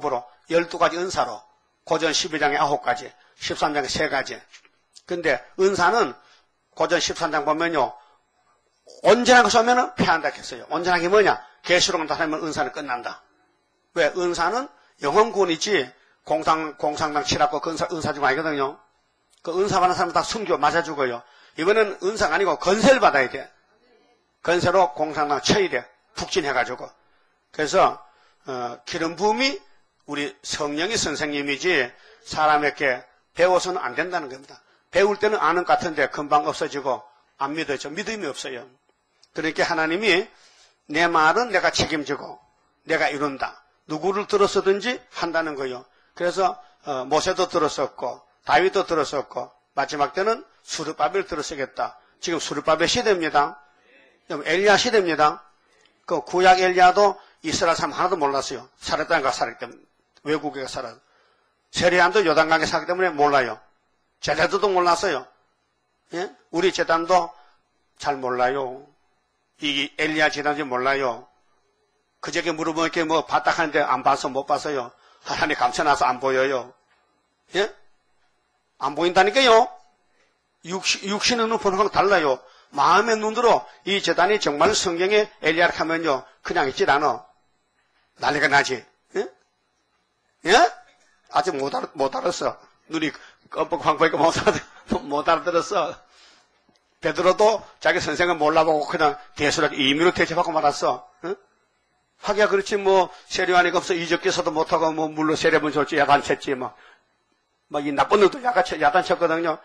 12가지 은사로 고전 12장에 9가지, 13장에 3가지. 근데 은사는 고전 13장 보면요. 온전하게 쏘면은 패한다 했어요. 온전하게 뭐냐? 계시록을 다 하면 은사는 끝난다. 왜? 은사는 영혼구원이지 공상당 치라고 그 은사 중 아니거든요. 그 은사 받는 사람은 다 순교 맞아 죽어요. 이번엔 은사가 아니고 건세를 받아야 돼. 건세로 공상당 쳐야 돼. 북진해가지고. 그래서 기름 부음이 우리 성령이 선생님이지 사람에게 배워서는 안 된다는 겁니다. 배울 때는 아는 것 같은데 금방 없어지고 안 믿어져. 믿음이 없어요. 그러니까 하나님이 내 말은 내가 책임지고 내가 이룬다. 누구를 들었어든지 한다는 거예요. 그래서 모세도 들었었고 다윗도 들었었고 마지막 때는 수르바벨 들었었겠다. 지금 수르바벨 시대입니다. 엘리야 시대입니다. 그 구약 엘리야도 이스라엘 사람 하나도 몰랐어요. 살았다는 거 살았기 때문에. 외국에 살아. 세례안도 요단강에 살기 때문에 몰라요. 제자들도 몰랐어요. 예? 우리 제단도 잘 몰라요. 이 엘리야 제단인지 몰라요. 그저께 물어보니까 뭐 봤다 하는데 안 봐서 못 봤어요. 하나님 감춰놔서 안 보여요. 예? 안 보인다니까요. 육신의 눈 보는 거랑 달라요. 마음의 눈으로 이 제단이 정말 성경에 엘리야를 하면요. 그냥 있질 않아. 난리가 나지. 예? 예? 아직 못 알았어. 눈이 껌뻑 보니까 못 알아들었어. 베드로도 자기 선생을 몰라보고 그냥 대수를 임의로 대접하고 말았어. 응? 하기야 그렇지 뭐 세례하니까 없어 이적기서도 못하고 뭐 물로 세례분 줬지 야단쳤지 뭐 이 나쁜 놈도 야단쳤거든요.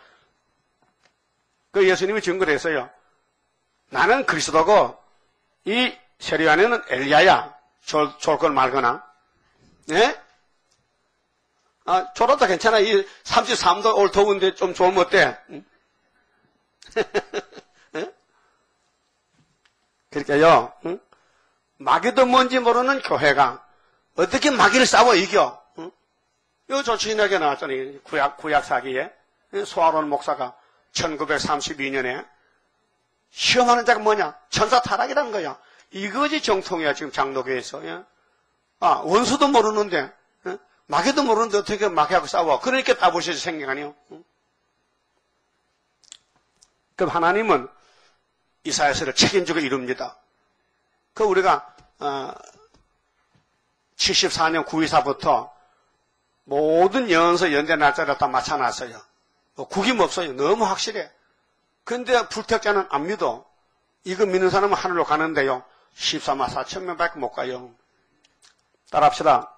그 예수님이 증거를 했어요. 나는 그리스도고 이 세례안에는 엘리야야. 좋을 걸 말거나. 예? 아, 졸았다 괜찮아. 이 33도 올 더운데 좀 좋으면 어때? 응? 예? 그러니까요. 응? 마귀도 뭔지 모르는 교회가 어떻게 마귀를 싸워 이겨? 응? 이거 저 지인에게 나왔잖아요. 구약 사기에 소아론 목사가 1932년에 시험하는 자가 뭐냐? 천사 타락이라는 거야. 이거지 정통이야 지금 장로교에서. 예? 아 원수도 모르는데 예? 마귀도 모르는데 어떻게 마귀하고 싸워? 그러니까 따보시지 생각 아니요. 응? 그럼 하나님은 이사야서를 책임지고 이룹니다. 그 우리가 74년 924부터 모든 연서 연대 날짜를 다 맞춰놨어요. 뭐 구김 없어요. 너무 확실해. 근데 불택자는 안 믿어. 이거 믿는 사람은 하늘로 가는데요. 14만 4천 명밖에 못 가요. 따라합시다.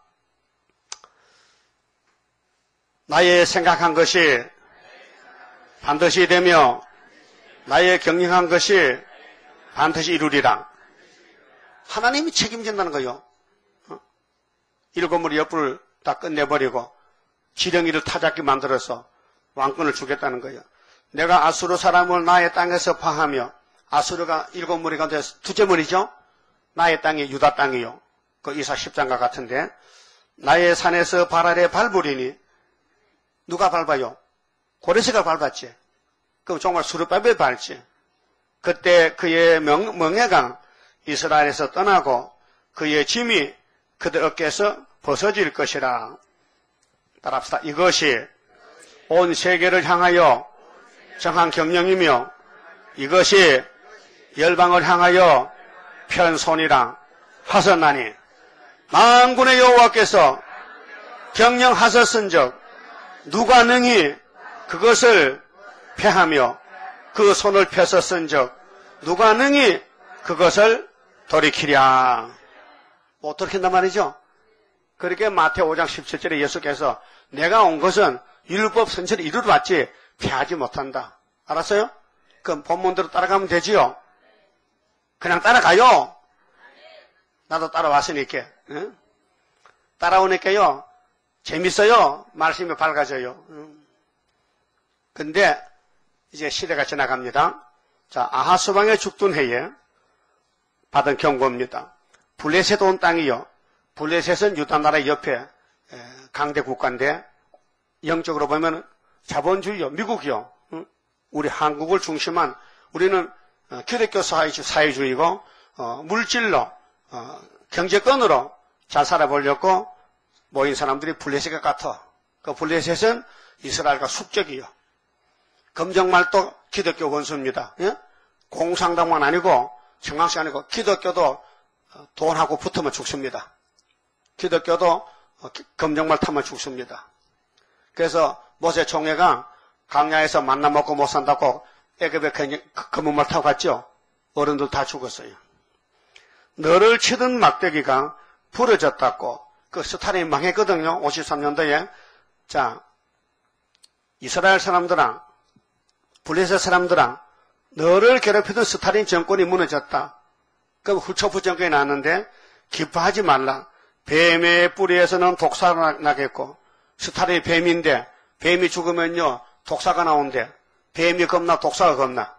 나의 생각한 것이 반드시 되며 나의 경영한 것이 반드시 이루리라. 하나님이 책임진다는 거예요. 일곱 무리 옆을 다 끝내버리고 지렁이를 타잡게 만들어서 왕권을 주겠다는 거예요. 내가 아수르 사람을 나의 땅에서 파하며 아수르가 일곱 무리가 돼서 두째 무리죠. 나의 땅이 유다 땅이요. 그 이사 10장과 같은데 나의 산에서 발 아래 밟으리니 누가 밟아요? 고레스가 밟았지. 그럼 정말 수르바벨 밟지. 그때 그의 멍에가 이스라엘에서 떠나고 그의 짐이 그들 어깨에서 벗어질 것이라. 따라합시다. 이것이 온 세계를 향하여 정한 경영이며 이것이 열방을 향하여 편손이라 하셨나니 만군의 여호와께서 경영하셨은즉 누가 능히 그것을 패하며 그 손을 펴섰은즉 누가 능히 그것을 돌이키랴. 못 돌이킨단 말이죠. 그렇게 마태오 5장 17절에 예수께서 내가 온 것은 율법 선체를 이루러 왔지 패하지 못한다. 알았어요? 그럼 본문대로 따라가면 되지요. 그냥 따라가요. 나도 따라왔으니까. 응? 따라오니까요. 재밌어요. 말씀이 밝아져요. 근데 이제 시대가 지나갑니다. 자, 아하스 왕의 죽던 해에 받은 경고입니다. 블레셋 온 땅이요. 블레셋은 유다 나라 옆에 강대 국가인데 영적으로 보면 자본주의요. 미국이요. 우리 한국을 중심한 우리는 기독교 사회주의고 물질로 경제권으로 잘 살아보려고 모인 사람들이 블레셋 같아. 그 블레셋은 이스라엘과 숙적이요. 검정말도 기독교 원수입니다. 예? 공산당만 아니고 청강식 아니고 기독교도 돈하고 붙으면 죽습니다. 기독교도 검정말 타면 죽습니다. 그래서 모세 총회가 강야에서 만나 먹고 못 산다고 애굽에 검은말 타고 갔죠. 어른들 다 죽었어요. 너를 치던 막대기가 부러졌다고 그 스탈린이 망했거든요. 53년도에. 자, 이스라엘 사람들아, 블레셋 사람들아, 너를 괴롭히던 스탈린 정권이 무너졌다. 그럼 후초프 정권이 나왔는데 기뻐하지 말라. 뱀의 뿌리에서는 독사가 나겠고, 스탈린이 뱀인데 뱀이 죽으면요 독사가 나온대. 뱀이 겁나 독사가 겁나.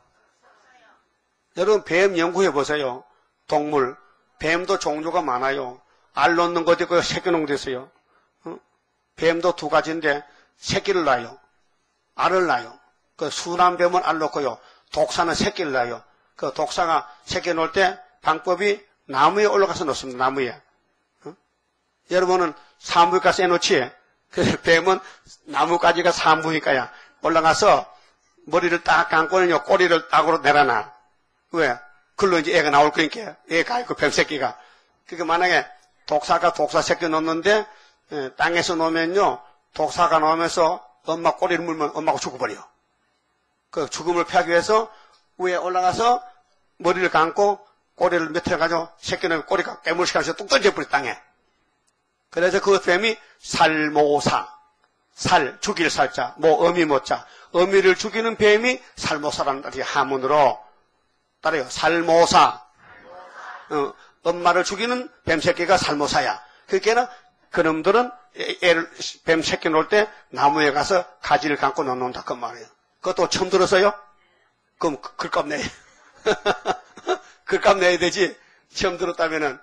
여러분 뱀 연구해 보세요. 동물 뱀도 종류가 많아요. 알 놓는 것도 있고 새끼 놓는 것도 있어요. 뱀도 두 가지인데 새끼를 낳아요. 알을 낳아요. 그 순한 뱀은 알 놓고요. 독사는 새끼를 낳아요. 그 독사가 새끼 놓을 때 방법이 나무에 올라가서 놓습니다. 나무에. 여러분은 사무가서 해놓지. 그래서 뱀은 나무가지가 사무니까야 올라가서 머리를 딱 감고는요 꼬리를 딱으로 내려놔. 왜? 글로 이제 애가 나올 거니까 애가 있고 뱀 새끼가. 그러니까 만약에 독사가 독사 새끼 놓는데 땅에서 놓으면요 독사가 나오면서 엄마 꼬리를 물면 엄마가 죽어버려. 그 죽음을 피하기 위해서 위에 올라가서 머리를 감고 꼬리를 밑에 가지고 새끼는 꼬리가 깨물시켜서 뚝 던져버려 땅에. 그래서 그 뱀이 살모사, 살 죽일 살자, 어미 모자, 어미를 죽이는 뱀이 살모사라는 하문으로 따라요. 살모사. 엄마를 죽이는 뱀 새끼가 살모사야. 그러니까 그놈들은 애를 뱀 새끼 놓을 때 나무에 가서 가지를 감고 놓는다 그 말이에요. 그것도 처음 들었어요? 그럼 글값 내야 글값 내야 되지. 처음 들었다면은.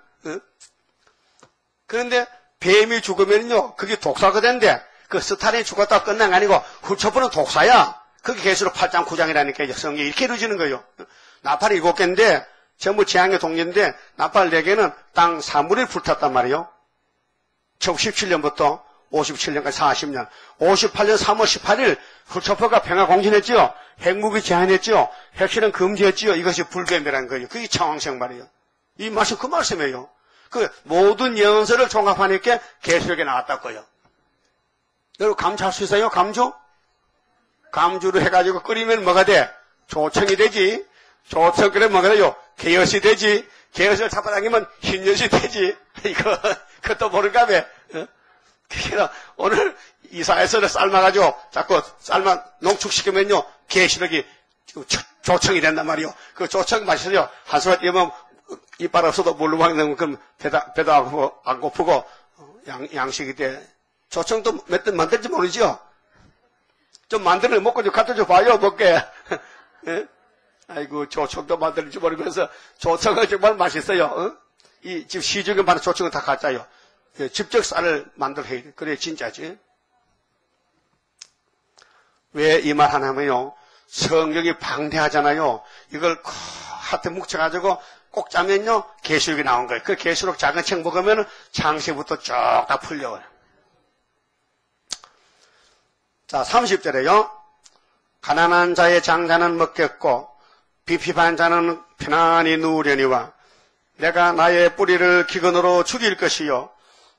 그런데 뱀이 죽으면요 그게 독사가 된대. 그 스탈린이 죽었다가 끝난 게 아니고 후초부는 독사야. 그게 계시록 8장 9장이라니까 성경이 이렇게 이루어지는 거예요. 나팔이 7개인데 전부 재앙의 동기인데 나팔 4개는 땅 3분의 불탔단 말이에요. 17년부터 57년까지 40년. 58년 3월 18일 후초포가 평화공신했지요. 핵무기 제한했지요. 핵실험 금지했지요. 이것이 불뱀이라는 거예요. 그게 창왕성 말이에요. 이 말씀 그 말씀이에요. 그 모든 예언서를 종합하니까 계시록에 나왔다고요. 여러분 감주할 수 있어요? 감주? 감주를 해가지고 끓이면 뭐가 돼? 조청이 되지. 조청 끓이면 뭐가 돼요? 개엿이 되지. 개엿을 잡아당기면 흰엿이 되지. 그것도 모른가 봐. 그래서 오늘 이사야서를 삶아가지고 자꾸 농축시키면요 계시록이 조청이 된단 말이요. 그 조청 맛있어요. 한숨을 띄우면 이빨 없어도 물로 먹는 그럼 배도 안 고프고 양식이 돼. 조청도 몇 번 만들지 모르죠. 좀 만들어 먹고 좀 갖다 줘 봐요 먹게. 아이고 조청도 만들지 모르면서 조청은 정말 맛있어요. 이 지금 시중에 파는 조청은 다 가짜요. 직접 쌀을 만들어야 돼. 그래 진짜지. 왜 이 말 하냐면요. 성경이 방대하잖아요. 이걸 하트 뭉쳐가지고 꼭 짜면요. 계시록이 나온 거예요. 그 계시록 작은 책 먹으면 창세부터 쭉 다 풀려요. 자 30절에요. 가난한 자의 장자는 먹겠고 비핍한 자는 편안히 누우려니와 내가 나의 뿌리를 기근으로 죽일 것이요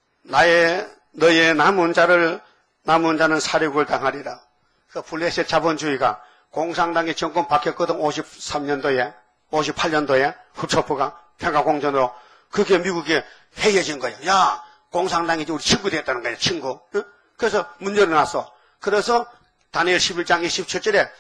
너의 남은 자는 사륙을 당하리라. 그 블레셋 자본주의가 공산당의 정권 바뀌었거든. 53년도에 58년도에 후초프가 평화공전으로. 그게 미국에 해이해진 거예요. 야 공산당이 우리 친구 됐다는 거예요. 친구. 그래서 문제를 놨어. 그래서 다니엘 11장 27절에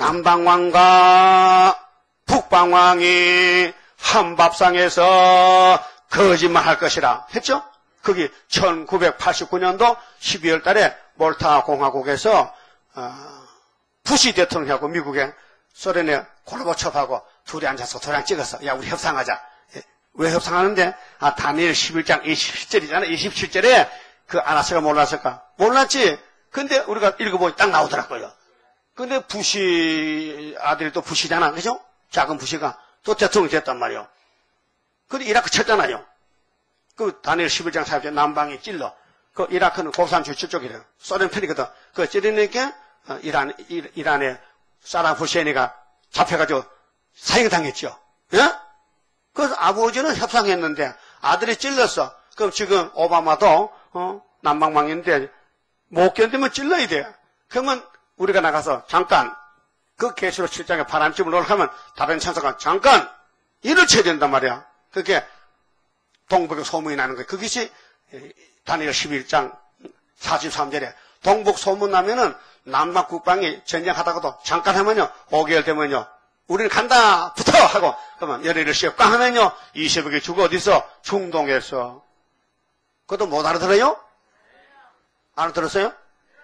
남방왕과 북방왕이 한 밥상에서 거짓말할 것이라 했죠. 거기 1989년도 12월 달에 몰타 공화국에서 부시 대통령하고 미국의 소련의 고르바초프하고 둘이 앉아서 도장 찍었어. 야 우리 협상하자. 왜 협상하는데? 다니엘 11장 27절이잖아. 27절에 그 알았을까 몰랐을까? 몰랐지. 근데 우리가 읽어보니 딱 나오더라고요. 근데 부시 아들이 또 부시잖아. 그죠? 작은 부시가 또 대통령이 됐단 말이에요. 근데 이라크 쳤잖아요. 그 다니엘 11장 4절 남방이 찔러. 그 이라크는 고산 주치 쪽이래요. 소련 편이거든. 그 찌르니까 이란의 사람 후세인이가 잡혀가지고 사형당했죠. 예? 그래서 아버지는 협상했는데 아들이 찔렀어. 그럼 지금 오바마도 난방망인데 못 견디면 찔러야 돼. 그러면 우리가 나가서 잠깐 그 계시록 7장에 바람집을 놓으려 하면 다른 천사가 잠깐 일을 쳐야 된단 말이야. 그게 동북에 소문이 나는 거예요. 그것이 다니엘 11장 43절에 동북 소문 나면은 남북 국방이 전쟁하다가도 잠깐 하면요 5개월 되면요 우리는 간다 붙어 하고 그러면 열애를 씌워 꽝 하면요 20억이 죽어 어디서 중동에서. 그것도 못 알아들어요? 알아들었어요?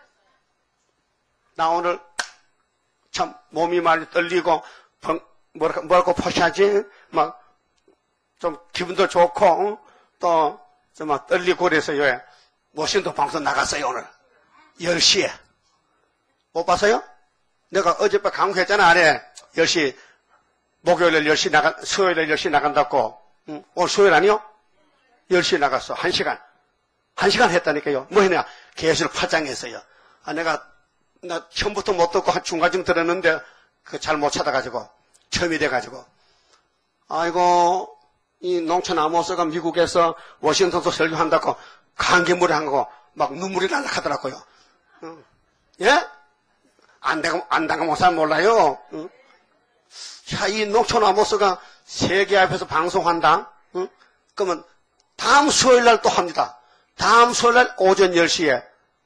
나 오늘 참 몸이 많이 떨리고 뭐랄까 포샤지 막 좀 기분도 좋고 또 좀 막 떨리고 그래서요. 워싱턴 방송 나갔어요 오늘 10시에. 못 봤어요? 내가 어젯밤 강구했잖아 안에 10시 목요일에 10시 수요일에 10시 나간다고. 오늘 수요일 아니요? 10시에 나갔어. 1시간 했다니까요. 뭐 했냐 계시록 8장 했어요. 나 처음부터 못 듣고 한 중간쯤 들었는데 그 잘 못 찾아가지고 처음이 돼가지고 아이고 이 농촌 아모스가 미국에서 워싱턴에서 설교한다고 감기물에 한 거고 막 눈물이 날라 하더라고요. 예? 안 당가 못 사람 몰라요. 자, 이 농촌 아모스가 세계 앞에서 방송한다. 그러면 다음 수요일 날 또 합니다. 다음 수요일 날 오전 10시에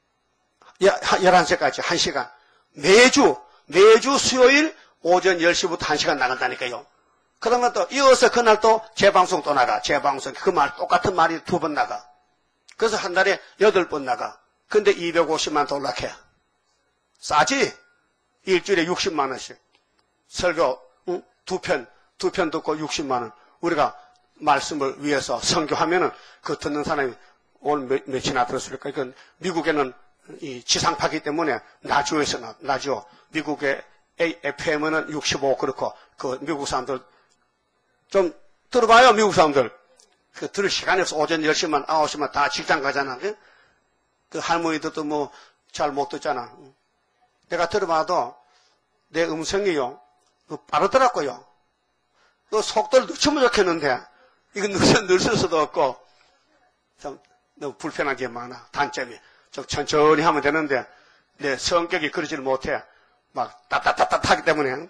11시까지 1시간. 매주 수요일 오전 10시부터 1시간 나간다니까요. 그러면 또 이어서 그날 또 재방송 또 나가. 재방송. 그 말 똑같은 말이 2번 나가. 그래서 한 달에 8번 나가. 근데 250만 돌락해. 싸지? 일주일에 60만 원씩. 설교 두 편 듣고 60만 원. 우리가 말씀을 위해서 선교하면은 그 듣는 사람이 오늘 몇이나 들었을까? 이건 미국에는 이 지상파기 때문에 라디오에서 라디오. 미국의 FM은 65 그렇고 그 미국 사람들 좀 들어봐요. 미국 사람들. 그 들을 시간이 없어. 오전 10시만 9시만 다 직장 가잖아. 그 할머니들도 뭐 잘 못 듣잖아. 내가 들어봐도 내 음성이요. 빠르더라고요. 그 속도를 늦추면 좋겠는데 이건 늦을 수도 없고 좀 너무 불편한 게 많아. 단점이. 좀 천천히 하면 되는데 내 성격이 그러지를 못해. 막 따따따따 하기 때문에.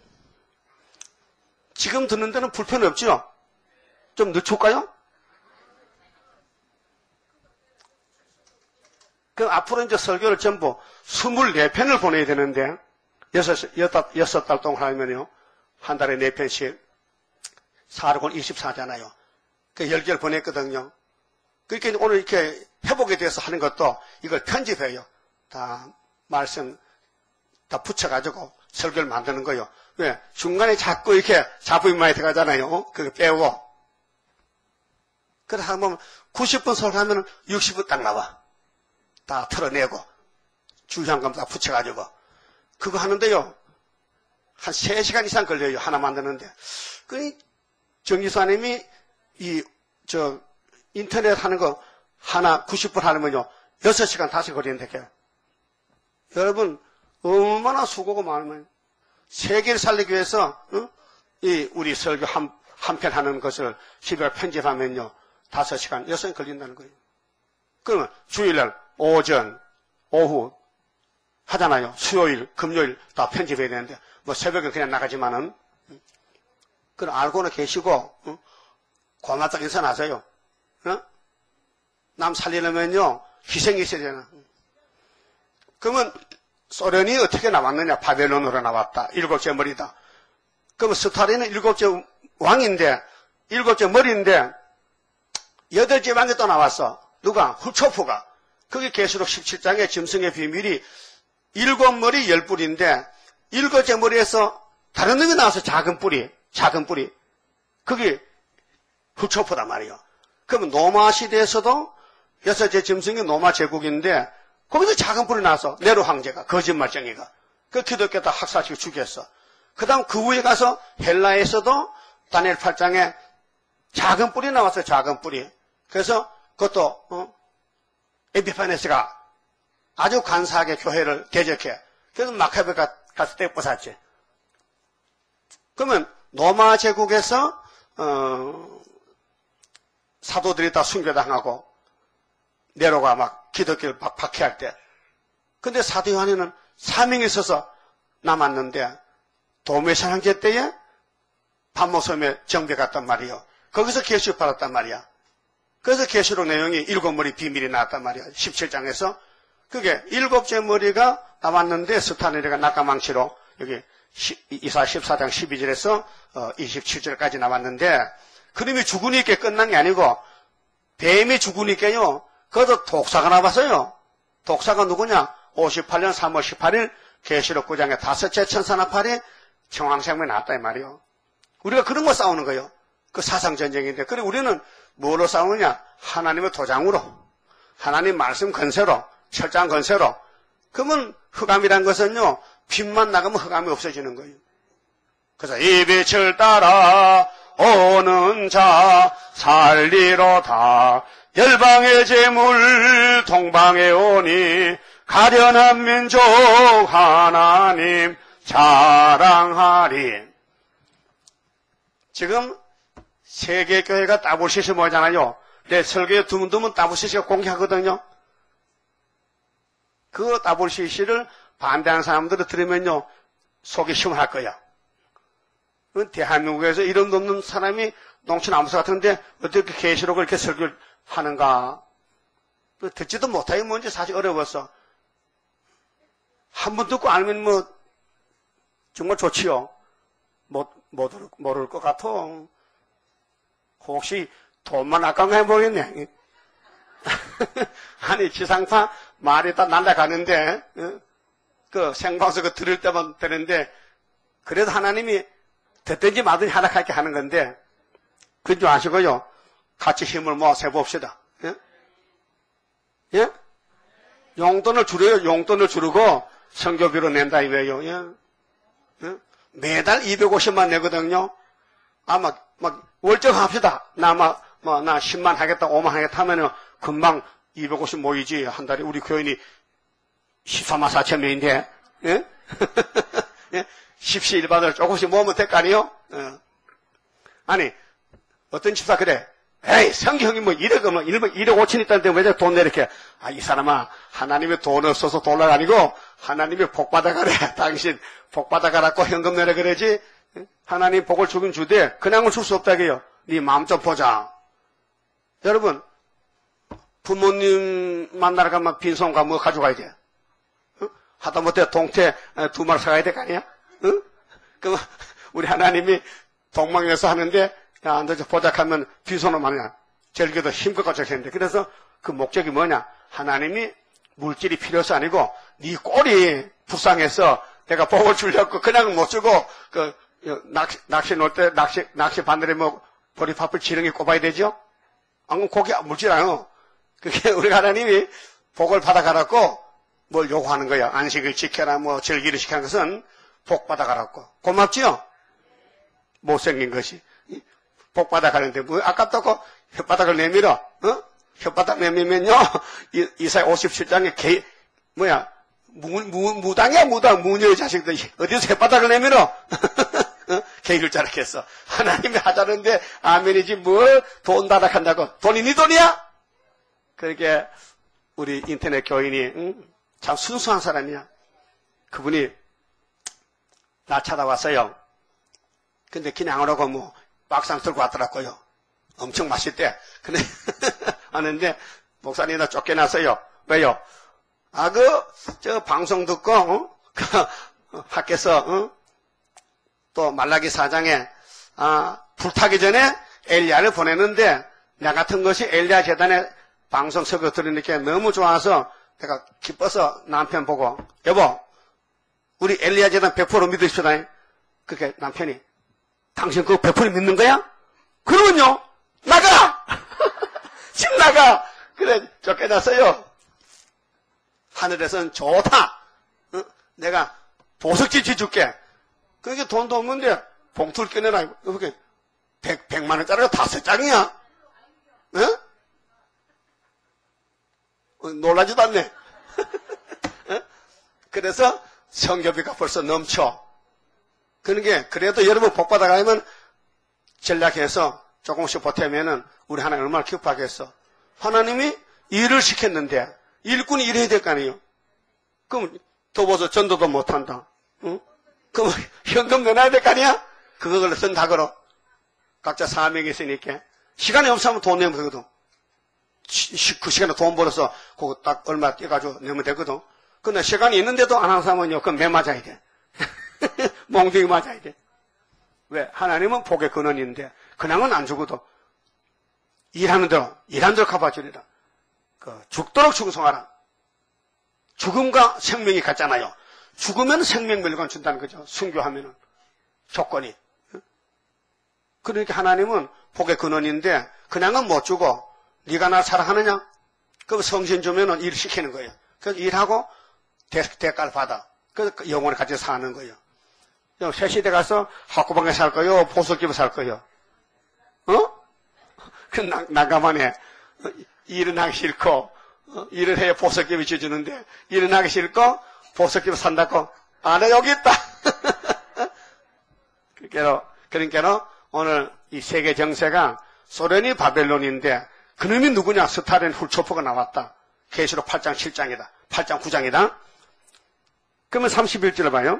지금 듣는 데는 불편 없죠? 좀 늦출까요? 그럼 앞으로 이제 설교를 전부 24편을 보내야 되는데 6달 동안 하면요. 한 달에 4편씩 4록은 24잖아요. 그 10개를 보냈거든요. 그러니까 오늘 이렇게 회복에 대해서 하는 것도 이걸 편집해요. 다 말씀 다 붙여가지고 설교를 만드는 거예요. 왜? 중간에 자꾸 이렇게 잡음이 많이 들어가잖아요. 그거 빼고. 그래서 한번 90분 설교하면 60분 딱 나와. 다 털어내고 주장감 다 붙여가지고 그거 하는데요. 한 3시간 이상 걸려요. 하나 만드는데. 그 정지사님이 인터넷 하는 거 하나 90분 하려면요. 6시간 다시 걸리는데. 여러분 얼마나 수고가 많으면 세계를 살리기 위해서 우리 설교 한 편 하는 것을 12월 편집하면요. 5시간, 6시간 걸린다는 거예요. 그러면 주일날 오전, 오후 하잖아요. 수요일, 금요일 다 편집해야 되는데 뭐 새벽에 그냥 나가지만은 그럼 알고는 계시고 고맙다고 인사하세요. 남 살리려면요. 희생이 있어야 되나. 그러면 소련이 어떻게 나왔느냐. 바벨론으로 나왔다. 7째 머리다. 그러면 스탈린은 7째 왕인데 7째 머리인데 8째 왕이 또 나왔어. 누가? 후초프가. 그게 계시록 17장의 짐승의 비밀이 7머리 10뿔인데 7째 머리에서 다른 놈이 나와서 작은 뿌리. 그게 후초프란 말이에요. 그러면 노마 시대에서도 6째 짐승이 노마 제국인데 거기서 작은 뿔이 나와서 네로 황제가 거짓말쟁이가 그 기독교다 학살시키고 죽였어. 그 다음 그 후에 가서 헬라에서도 다니엘 8장에 작은 뿔이 나왔어요. 작은 뿔이. 그래서 그것도 에피파네스가 아주 간사하게 교회를 대적해. 그래서 마카베 갔을 때 뻗었지. 그러면 로마 제국에서 사도들이 다 순교당하고 네로가 막 기독교를 박해할 때, 근데 사도 요한에는 사명이 있어서 남았는데 도매산 황제 때에 반모섬에 정배 갔단 말이요. 거기서 계시를 받았단 말이야. 그래서 계시록 내용이 일곱 머리 비밀이 나왔단 말이야. 17장에서 그게 일곱째 머리가 나왔는데 스타네리가 낙가망치로 여기 이사 14장 12절에서 27절까지 나왔는데, 그림이 죽으니까 끝난 게 아니고 뱀이 죽으니까요, 그것도 독사가 나왔어요. 독사가 누구냐? 58년 3월 18일 계시록 9장에 다섯째 천사나팔이 청황생명이 나왔다 이 말이요. 우리가 그런 거 싸우는 거예요. 그 사상전쟁인데, 그래 우리는 뭐로 싸우느냐? 하나님의 도장으로, 하나님 말씀 건세로, 철장 건세로. 그러면 흑암이란 것은요, 빛만 나가면 흑암이 없어지는 거예요. 그래서 이 빛을 따라 오는 자 살리로다. 열방의 재물 동방에 오니 가련한 민족 하나님 자랑하리. 지금 세계교회가 따블시시 뭐잖아요. 내 설교에 드문드문 따블시시가 공개하거든요. 그 따블시시를 반대하는 사람들을 들으면요, 속이 시원할 거야. 대한민국에서 이름도 없는 사람이 농촌아무사 같은데 어떻게 계시록을 이렇게 설교를 하는가. 듣지도 못하기 뭔지 사실 어려웠어. 한 번 듣고 알면 뭐 정말 좋지요. 모를 것 같아. 혹시 돈만 아까운가 해보겠네. 아니 지상파 말이 다 날아가는데 그 생방송 들을 때만 되는데, 그래도 하나님이 듣든지 말든지 하락하게 하는 건데, 그건 줄 아시고요. 같이 힘을 모아서 해봅시다. 예? 예? 용돈을 줄여요. 용돈을 줄이고 선교비로 낸다 이거예요. 예? 예? 매달 250만 내거든요. 막 월정 합시다. 나 10만 하겠다, 5만 하겠다 하면은 금방 250 모이지. 한 달에 우리 교인이 14만 4천 명인데, 예? 예? 십시 일반을 조금씩 모으면 될 거 아니에요? 예. 아니, 어떤 집사 그래. 에이, 성경이 뭐 1억 5천 있다는데 왜 돈 내렇게. 아, 이 사람아, 하나님의 돈 없어서 돌아가 아니고, 하나님의 복 받아가래. 당신 복 받아가라고 현금 내라 그러지. 하나님 복을 주긴 주되, 그냥은 줄 수 없다게요. 네 마음 좀 보자. 여러분, 부모님 만나러 가면 빈손 가면 뭐 가져가야 돼? 하다못해 동태 2마리 사가야 될 거 아니야? 응? 그럼 우리 하나님이 동방에서 하는데, 야, 앉아서 보자하면 빈손으로 말이야. 절기도 힘껏 가져가는데. 그래서 그 목적이 뭐냐? 하나님이 물질이 필요해서 아니고, 네 꼴이 불쌍해서 내가 복을 주려고 그냥 못 주고, 낚시 놀 때, 낚시 바늘에 보리밥을 지렁이 꼽아야 되죠? 안 그러면 고기 물질 않아. 그게 우리 하나님이 복을 받아가라고 뭘 요구하는 거야. 안식을 지켜라, 절기를 지키는 것은 복 받아가라고. 고맙지요? 못생긴 것이. 복 받아가는데, 아깝다고 혓바닥을 내밀어, 혓바닥 내밀면요, 이사야 57장에 무당이야, 무녀의 자식들. 어디서 혓바닥을 내밀어? 개일 줄 알았겠어. 하나님이 하자는데, 아멘이지, 뭘 돈 다락한다고. 돈이 네 돈이야? 그렇게, 우리 인터넷 교인이, 참 순수한 사람이야. 그분이, 나 찾아왔어요. 근데 그냥 안 오고 막상 들고 왔더라고요. 엄청 맛있대. 근데, 하는데, 목사님 나 쫓겨났어요. 왜요? 방송 듣고, 밖에서, 또 말라기 4장에, 불타기 전에 엘리야를 보냈는데, 나 같은 것이 엘리야 재단에 방송 설교 들으니까 너무 좋아서, 내가 기뻐서 남편 보고, 여보, 우리 엘리야 재단 100% 믿으십시다. 그렇게 남편이, 당신 그거 100% 믿는 거야? 그러면요, 나가! 집 나가! 그래, 쫓겨났어요. 하늘에서는 좋다! 내가 보석지 지줄게. 그게 돈도 없는데, 봉투를 꺼내라. 이렇게 100만 원짜리가 5장이야? 놀라지도 않네. 그래서 성교비가 벌써 넘쳐. 그러니까 그래도 여러분 복 받아가면 전략해서 조금씩 보태면은 우리 하나님 얼마나 기뻐하겠어. 하나님이 일을 시켰는데 일꾼이 일해야 될 거 아니에요. 그럼 도보서 전도도 못한다. 응? 그럼 현금 내놔야 될 거 아니야? 그걸 쓴다 걸어. 각자 사명이 있으니까. 시간이 없으면 돈 내면 되거든. 그 시간에 돈 벌어서 그거 딱 얼마 떼가지고 내면 되거든. 근데 시간이 있는데도 안 하는 사람은요, 그럼 매 맞아야 돼. 몽둥이 맞아야 돼. 왜? 하나님은 복의 근원인데, 그냥은 안 주고도, 일하는 대로 갚아주리라. 죽도록 충성하라. 죽음과 생명이 같잖아요. 죽으면 생명물건 준다는 거죠. 순교하면은. 조건이. 그러니까 하나님은 복의 근원인데, 그냥은 못 주고, 네가 나 사랑하느냐? 그럼 성신 주면은 일 시키는 거예요. 그래서 일하고, 대가를 받아. 그래서 영혼을 같이 사는 거예요. 새 시대 가서 학구방에 살 거요? 보석집에 살 거요? 그 난감하네. 일은 하기 싫고, 일을 해야 보석집이 주주는데, 일은 하기 싫고, 보석집에 산다고? 안 해, 여기 있다! 그러니까 오늘 이 세계 정세가 소련이 바벨론인데, 그놈이 누구냐? 스탈린 훌초프가 나왔다. 계시록 8장 7장이다. 8장 9장이다. 그러면 31절을 봐요.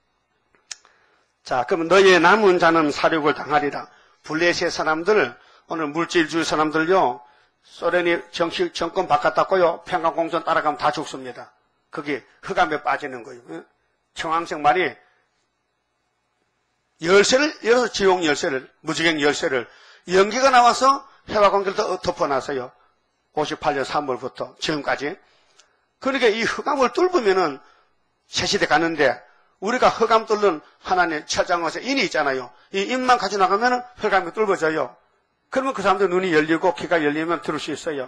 자, 그러면 너희의 남은 자는 사륙을 당하리라. 블레셋 사람들, 오늘 물질주의 사람들요, 소련이 정권 바꿨다고요, 평강공전 따라가면 다 죽습니다. 그게 흑암에 빠지는 거예요. 청황색 말이 열쇠를 열어서 지옥 열쇠를, 무지개 열쇠를, 연기가 나와서 해와 공기를 덮어놨어요. 58년 3월부터 지금까지. 그러니까 이 흑암을 뚫으면은 새시대 가는데, 우리가 흑암 뚫는 하나님 철장에서 인이 있잖아요. 이 인만 가지고 나가면은 흑암이 뚫어져요. 그러면 그 사람들 눈이 열리고 귀가 열리면 들을 수 있어요.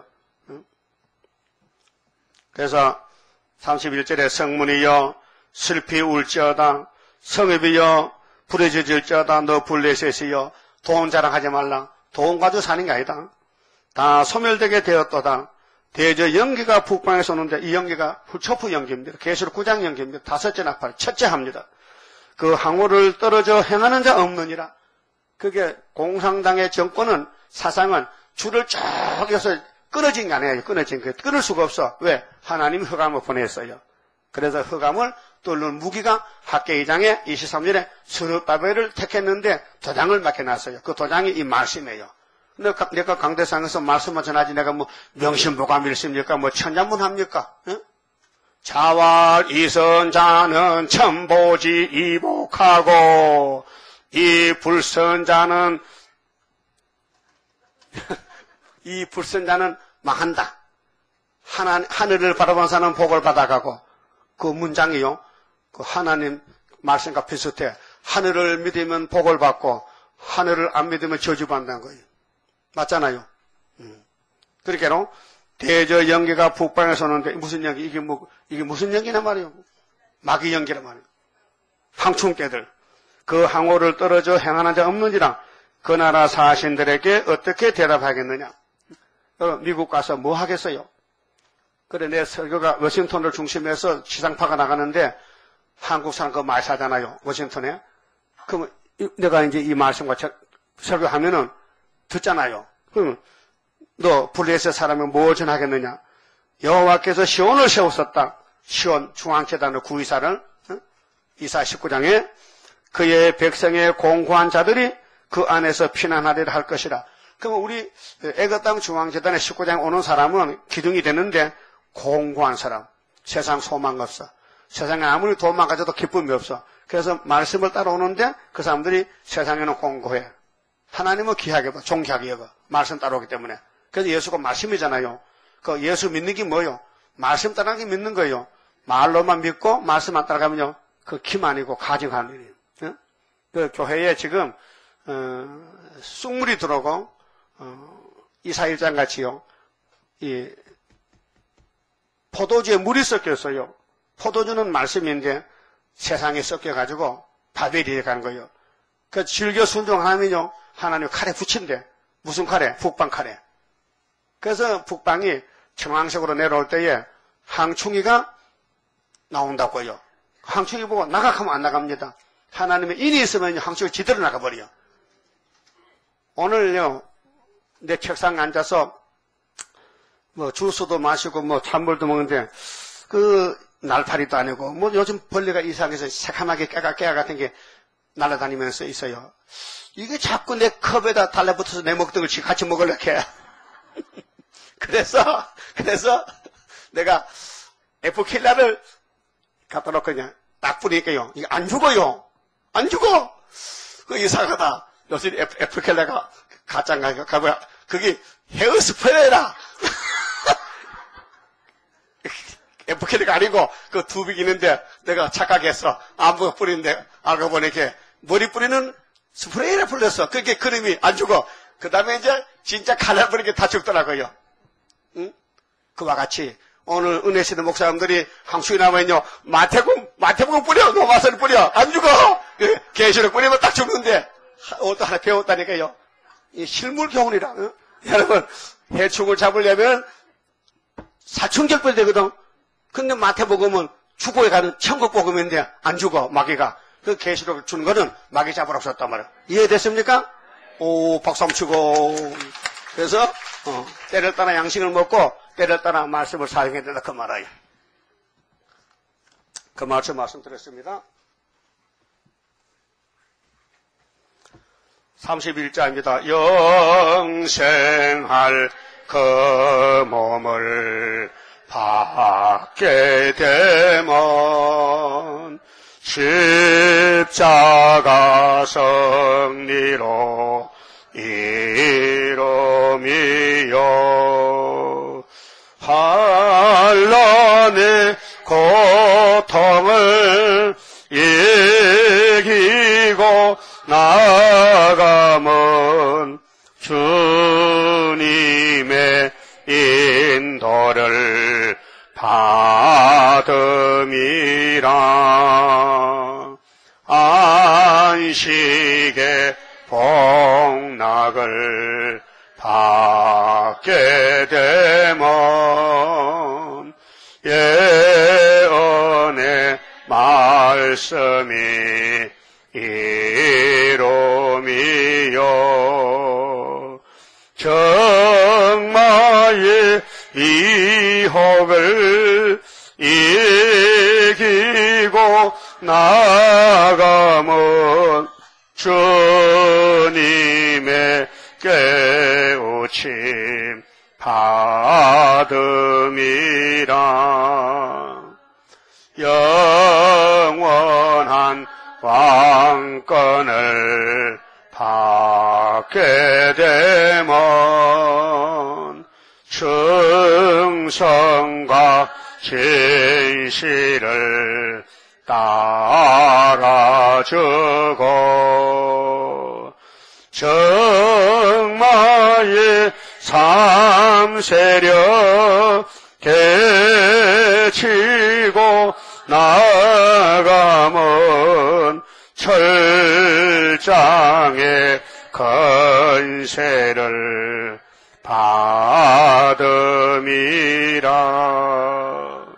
그래서 31절에 성문이여 슬피 울지어다, 성읍이여 부러져질지어다, 너 블레셋이여 돈 자랑하지 말라. 돈 가지고 사는 게 아니다. 다 소멸되게 되었도다. 대저 연기가 북방에서 오는데, 이 연기가 훌초프 연기입니다. 계시록 9장 연기입니다. 다섯째 나팔, 첫째 합니다. 그 항우를 떨어져 행하는 자 없느니라. 그게 공산당의 정권은, 사상은 줄을 쭉 해서 끊어진 게 아니에요. 끊어진 거예요. 끊을 수가 없어. 왜? 하나님이 흑암을 보냈어요. 그래서 흑암을 뚫는 무기가 학계 2장에 23절에 스룹바벨을 택했는데 도장을 맡겨놨어요. 그 도장이 이 말씀이에요. 내가 강대상에서 말씀을 전하지 내가 뭐 명심보감 읽습니까? 뭐 천자문 합니까? 응? 자왈 이선자는 천보지 이복하고 이 불선자는 망한다. 하늘을 바라본 사람은 복을 받아가고 그 문장이요. 그 하나님 말씀과 비슷해. 하늘을 믿으면 복을 받고 하늘을 안 믿으면 저주받는다는 거예요. 맞잖아요. 그러니까 대저 연기가 북방에서 오는데 무슨 연기? 이게 무슨 연기냐 말이에요. 마귀 연기란 말이에요. 황충깨들 그 항오를 떨어져 행하는 자 없는지라 그 나라 사신들에게 어떻게 대답하겠느냐? 미국 가서 뭐 하겠어요? 그래 내 설교가 워싱턴을 중심해서 지상파가 나가는데 한국 사람 그거 많이 사잖아요. 워싱턴에. 그럼 내가 이제 이 말씀과 설교하면은 듣잖아요. 그럼 너 블레셋 사람은 뭐 전하겠느냐? 여호와께서 시온을 세웠었다. 시온 중앙재단의 구이사를 이사 19장에 그의 백성의 공고한 자들이 그 안에서 피난하리라 할 것이라. 그럼 우리 애굽 땅 중앙재단의 19장에 오는 사람은 기둥이 되는데 공고한 사람, 세상 소망 없어. 세상에 아무리 돈만 가져도 기쁨이 없어. 그래서 말씀을 따라오는데 그 사람들이 세상에는 공고해. 하나님은 귀하게 봐, 존귀하게 여겨. 말씀 따라오기 때문에. 그래서 예수가 말씀이잖아요. 그 예수 믿는 게 뭐예요? 말씀 따라가기 믿는 거예요. 말로만 믿고 말씀 안 따라가면요. 그 킴 아니고 가증하는 일이에요. 응? 그 교회에 지금 쑥물이 들어오고 이사 1장 같이요. 이 포도주에 물이 섞였어요. 포도주는 말씀인데 세상에 섞여가지고 바벨이 가는 거예요. 그 즐겨 순종하면요. 하나님 칼에 붙인대. 무슨 칼에? 북방 칼에. 그래서 북방이 청황색으로 내려올 때에 항충이가 나온다고요. 항충이 보고 나가면 안 나갑니다. 하나님의 인이 있으면 항충이 지대로 나가버려요. 오늘요, 내 책상에 앉아서 뭐 주스도 마시고 뭐 찬물도 먹는데 날파리도 아니고 뭐 요즘 벌레가 이상해서 새카맣게 깨가 같은 게 날아다니면서 있어요. 이게 자꾸 내 컵에다 달라붙어서 내 먹던 걸 같이 먹으려고 해. 그래서 내가 에프킬라를 갖다 놓고 그냥 딱 뿌리니까요. 이게 안 죽어요. 안 죽어. 이상하다. 요새 에프킬라가 가짜인가 가봐야 그게 헤어스프레이라. 에프킬라가 아니고 그 두빅 있는데 내가 착각했어. 아무거 뿌리는데 알고 보니까 머리 뿌리는 스프레이를 불렸어. 그게 그림이 안 죽어. 그 다음에 이제 진짜 칼날 뿌리게 다 죽더라고요. 응? 그와 같이 오늘 은혜 씨는 목사님들이 항충이 나면요 마태복음 뿌려, 로마서를 뿌려 안 죽어. 계시록 뿌리면 딱 죽는데 또 하나 배웠다니까요. 이 실물 교훈이라. 응? 여러분 해충을 잡으려면 사춘결 되거든. 근데 마태복음은 죽어야 가는 천국복음인데 안 죽어 마귀가. 그 계시록 주는 거는 마귀 잡으러 없었단 말이야. 이해됐습니까? 오, 박수 한번 치고. 그래서 때를 따라 양식을 먹고 때를 따라 말씀을 사용해야 된다 그 말이에요. 그 말씀드렸습니다. 31자입니다. 영생할 그 몸을 받게 되면 십자가 승리로 이름이요 환난의 고통을 이기고 나가면 주님의 인도를 받음이라. 안식의 복락을 받게 되면 예언의 말씀이 이름이요 정마의 유혹을 이기고 나가면 주님의 깨우침 받음이라. 영원한 왕권을 받게 되면 충성과 진실을 따라주고 정마의 삼세력 개치고 나가면 철장의 건세를 받음이라.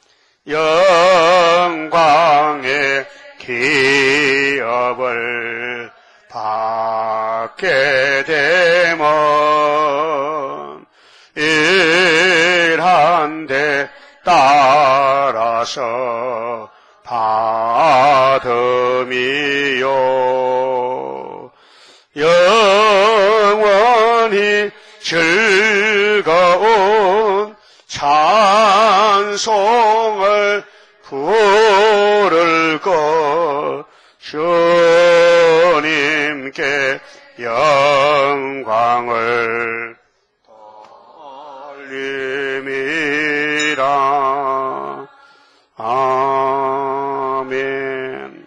영광의 기업을 받게 되면 일한데 따라서 받음이요 영원히 즐거운 찬송을 부를 것 주님께 영광을 돌림이라. 아멘.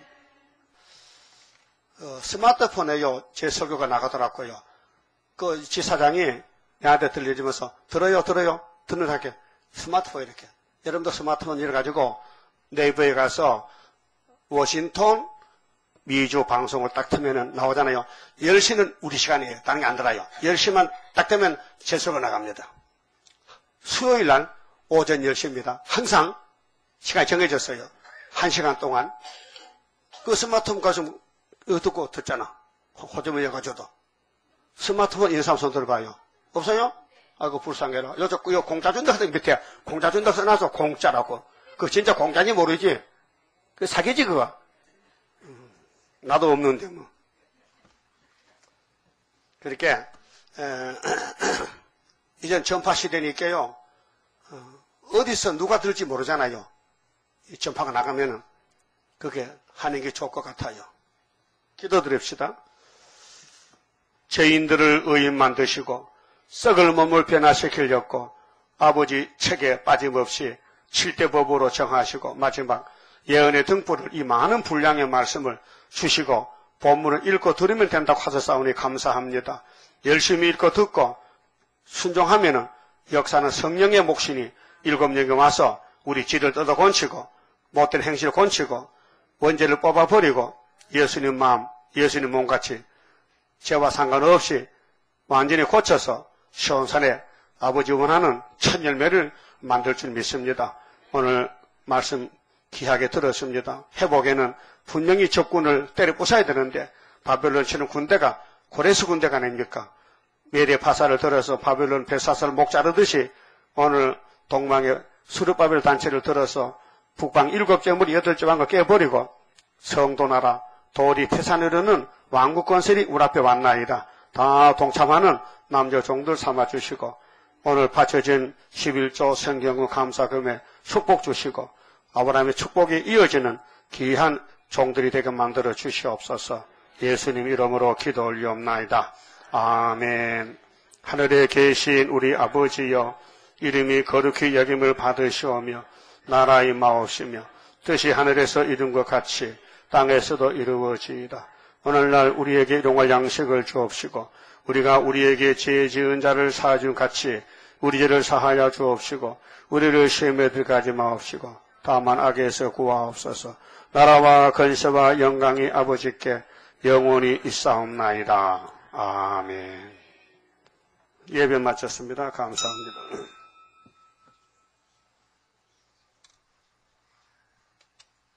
스마트폰에요 제 설교가 나가더라고요. 그 지사장이 내한테 들려주면서 들어요 듣는 사람 스마트폰 이렇게 여러분도 스마트폰 이래가지고 네이버에 가서 워싱턴 미주 방송을 딱 틀면은 나오잖아요. 10시는 우리 시간이에요. 다른 게 안 들어요. 10시만 딱 되면 제 설교 나갑니다. 수요일 날 오전 10시입니다. 항상 시간이 정해졌어요. 1시간 동안. 그 스마트폰 가서 듣고 듣잖아. 호점을 여가줘도. 스마트폰 있는 사람 손 들어봐요. 없어요? 아이고, 불쌍해라. 요즘 공짜 준다 하던 밑에 공짜 준다 써놔서 공짜라고. 그거 진짜 공짜인지 모르지? 그 사기지, 그거. 나도 없는데, 뭐. 그렇게, 이젠 전파 시대니까요. 어디서 누가 들을지 모르잖아요. 이 전파가 나가면은 그게 하는 게 좋을 것 같아요. 기도드립시다. 죄인들을 의인 만드시고 썩을 몸을 변화시키려고 아버지 책에 빠짐없이 7대 법으로 정하시고 마지막 예언의 등불을 이 많은 분량의 말씀을 주시고 본문을 읽고 들으면 된다고 하셨사오니 감사합니다. 열심히 읽고 듣고 순종하면은 역사는 성령의 몫이니 7명이 와서 우리 길을 뜯어 건치고 못된 행실을 건치고 원죄를 뽑아버리고 예수님 마음, 예수님 몸같이 죄와 상관없이 완전히 고쳐서 시온산에 아버지 원하는 첫 열매를 만들 줄 믿습니다. 오늘 말씀 귀하게 들었습니다. 회복에는 분명히 적군을 때려 부숴야 되는데 바벨론 치는 군대가 고레스 군대가 아닙니까? 메대 파사를 들어서 바벨론 벨사사를 목 자르듯이 오늘 동방의 수르바벨 단체를 들어서 북방 7째 무리 8째 왕을 깨버리고 성도나라 도리 태산으로는 왕국 건설이 우리 앞에 왔나이다. 다 동참하는 남자 종들 삼아주시고 오늘 바쳐진 11조 성경의 감사금에 축복 주시고 아브라함의 축복이 이어지는 귀한 종들이 되게 만들어 주시옵소서. 예수님 이름으로 기도 올리옵나이다. 아멘. 하늘에 계신 우리 아버지여 이름이 거룩히 여김을 받으시오며 나라 임하옵시며 뜻이 하늘에서 이룬 것 같이 땅에서도 이루어지이다. 오늘날 우리에게 일용할 양식을 주옵시고 우리가 우리에게 죄 지은 자를 사준 같이 우리 죄를 사하여 주옵시고 우리를 시험에 들어가지 마옵시고 다만 악에서 구하옵소서. 나라와 건세와 영광이 아버지께 영원히 있사옵나이다. 아멘. 예배 마쳤습니다. 감사합니다.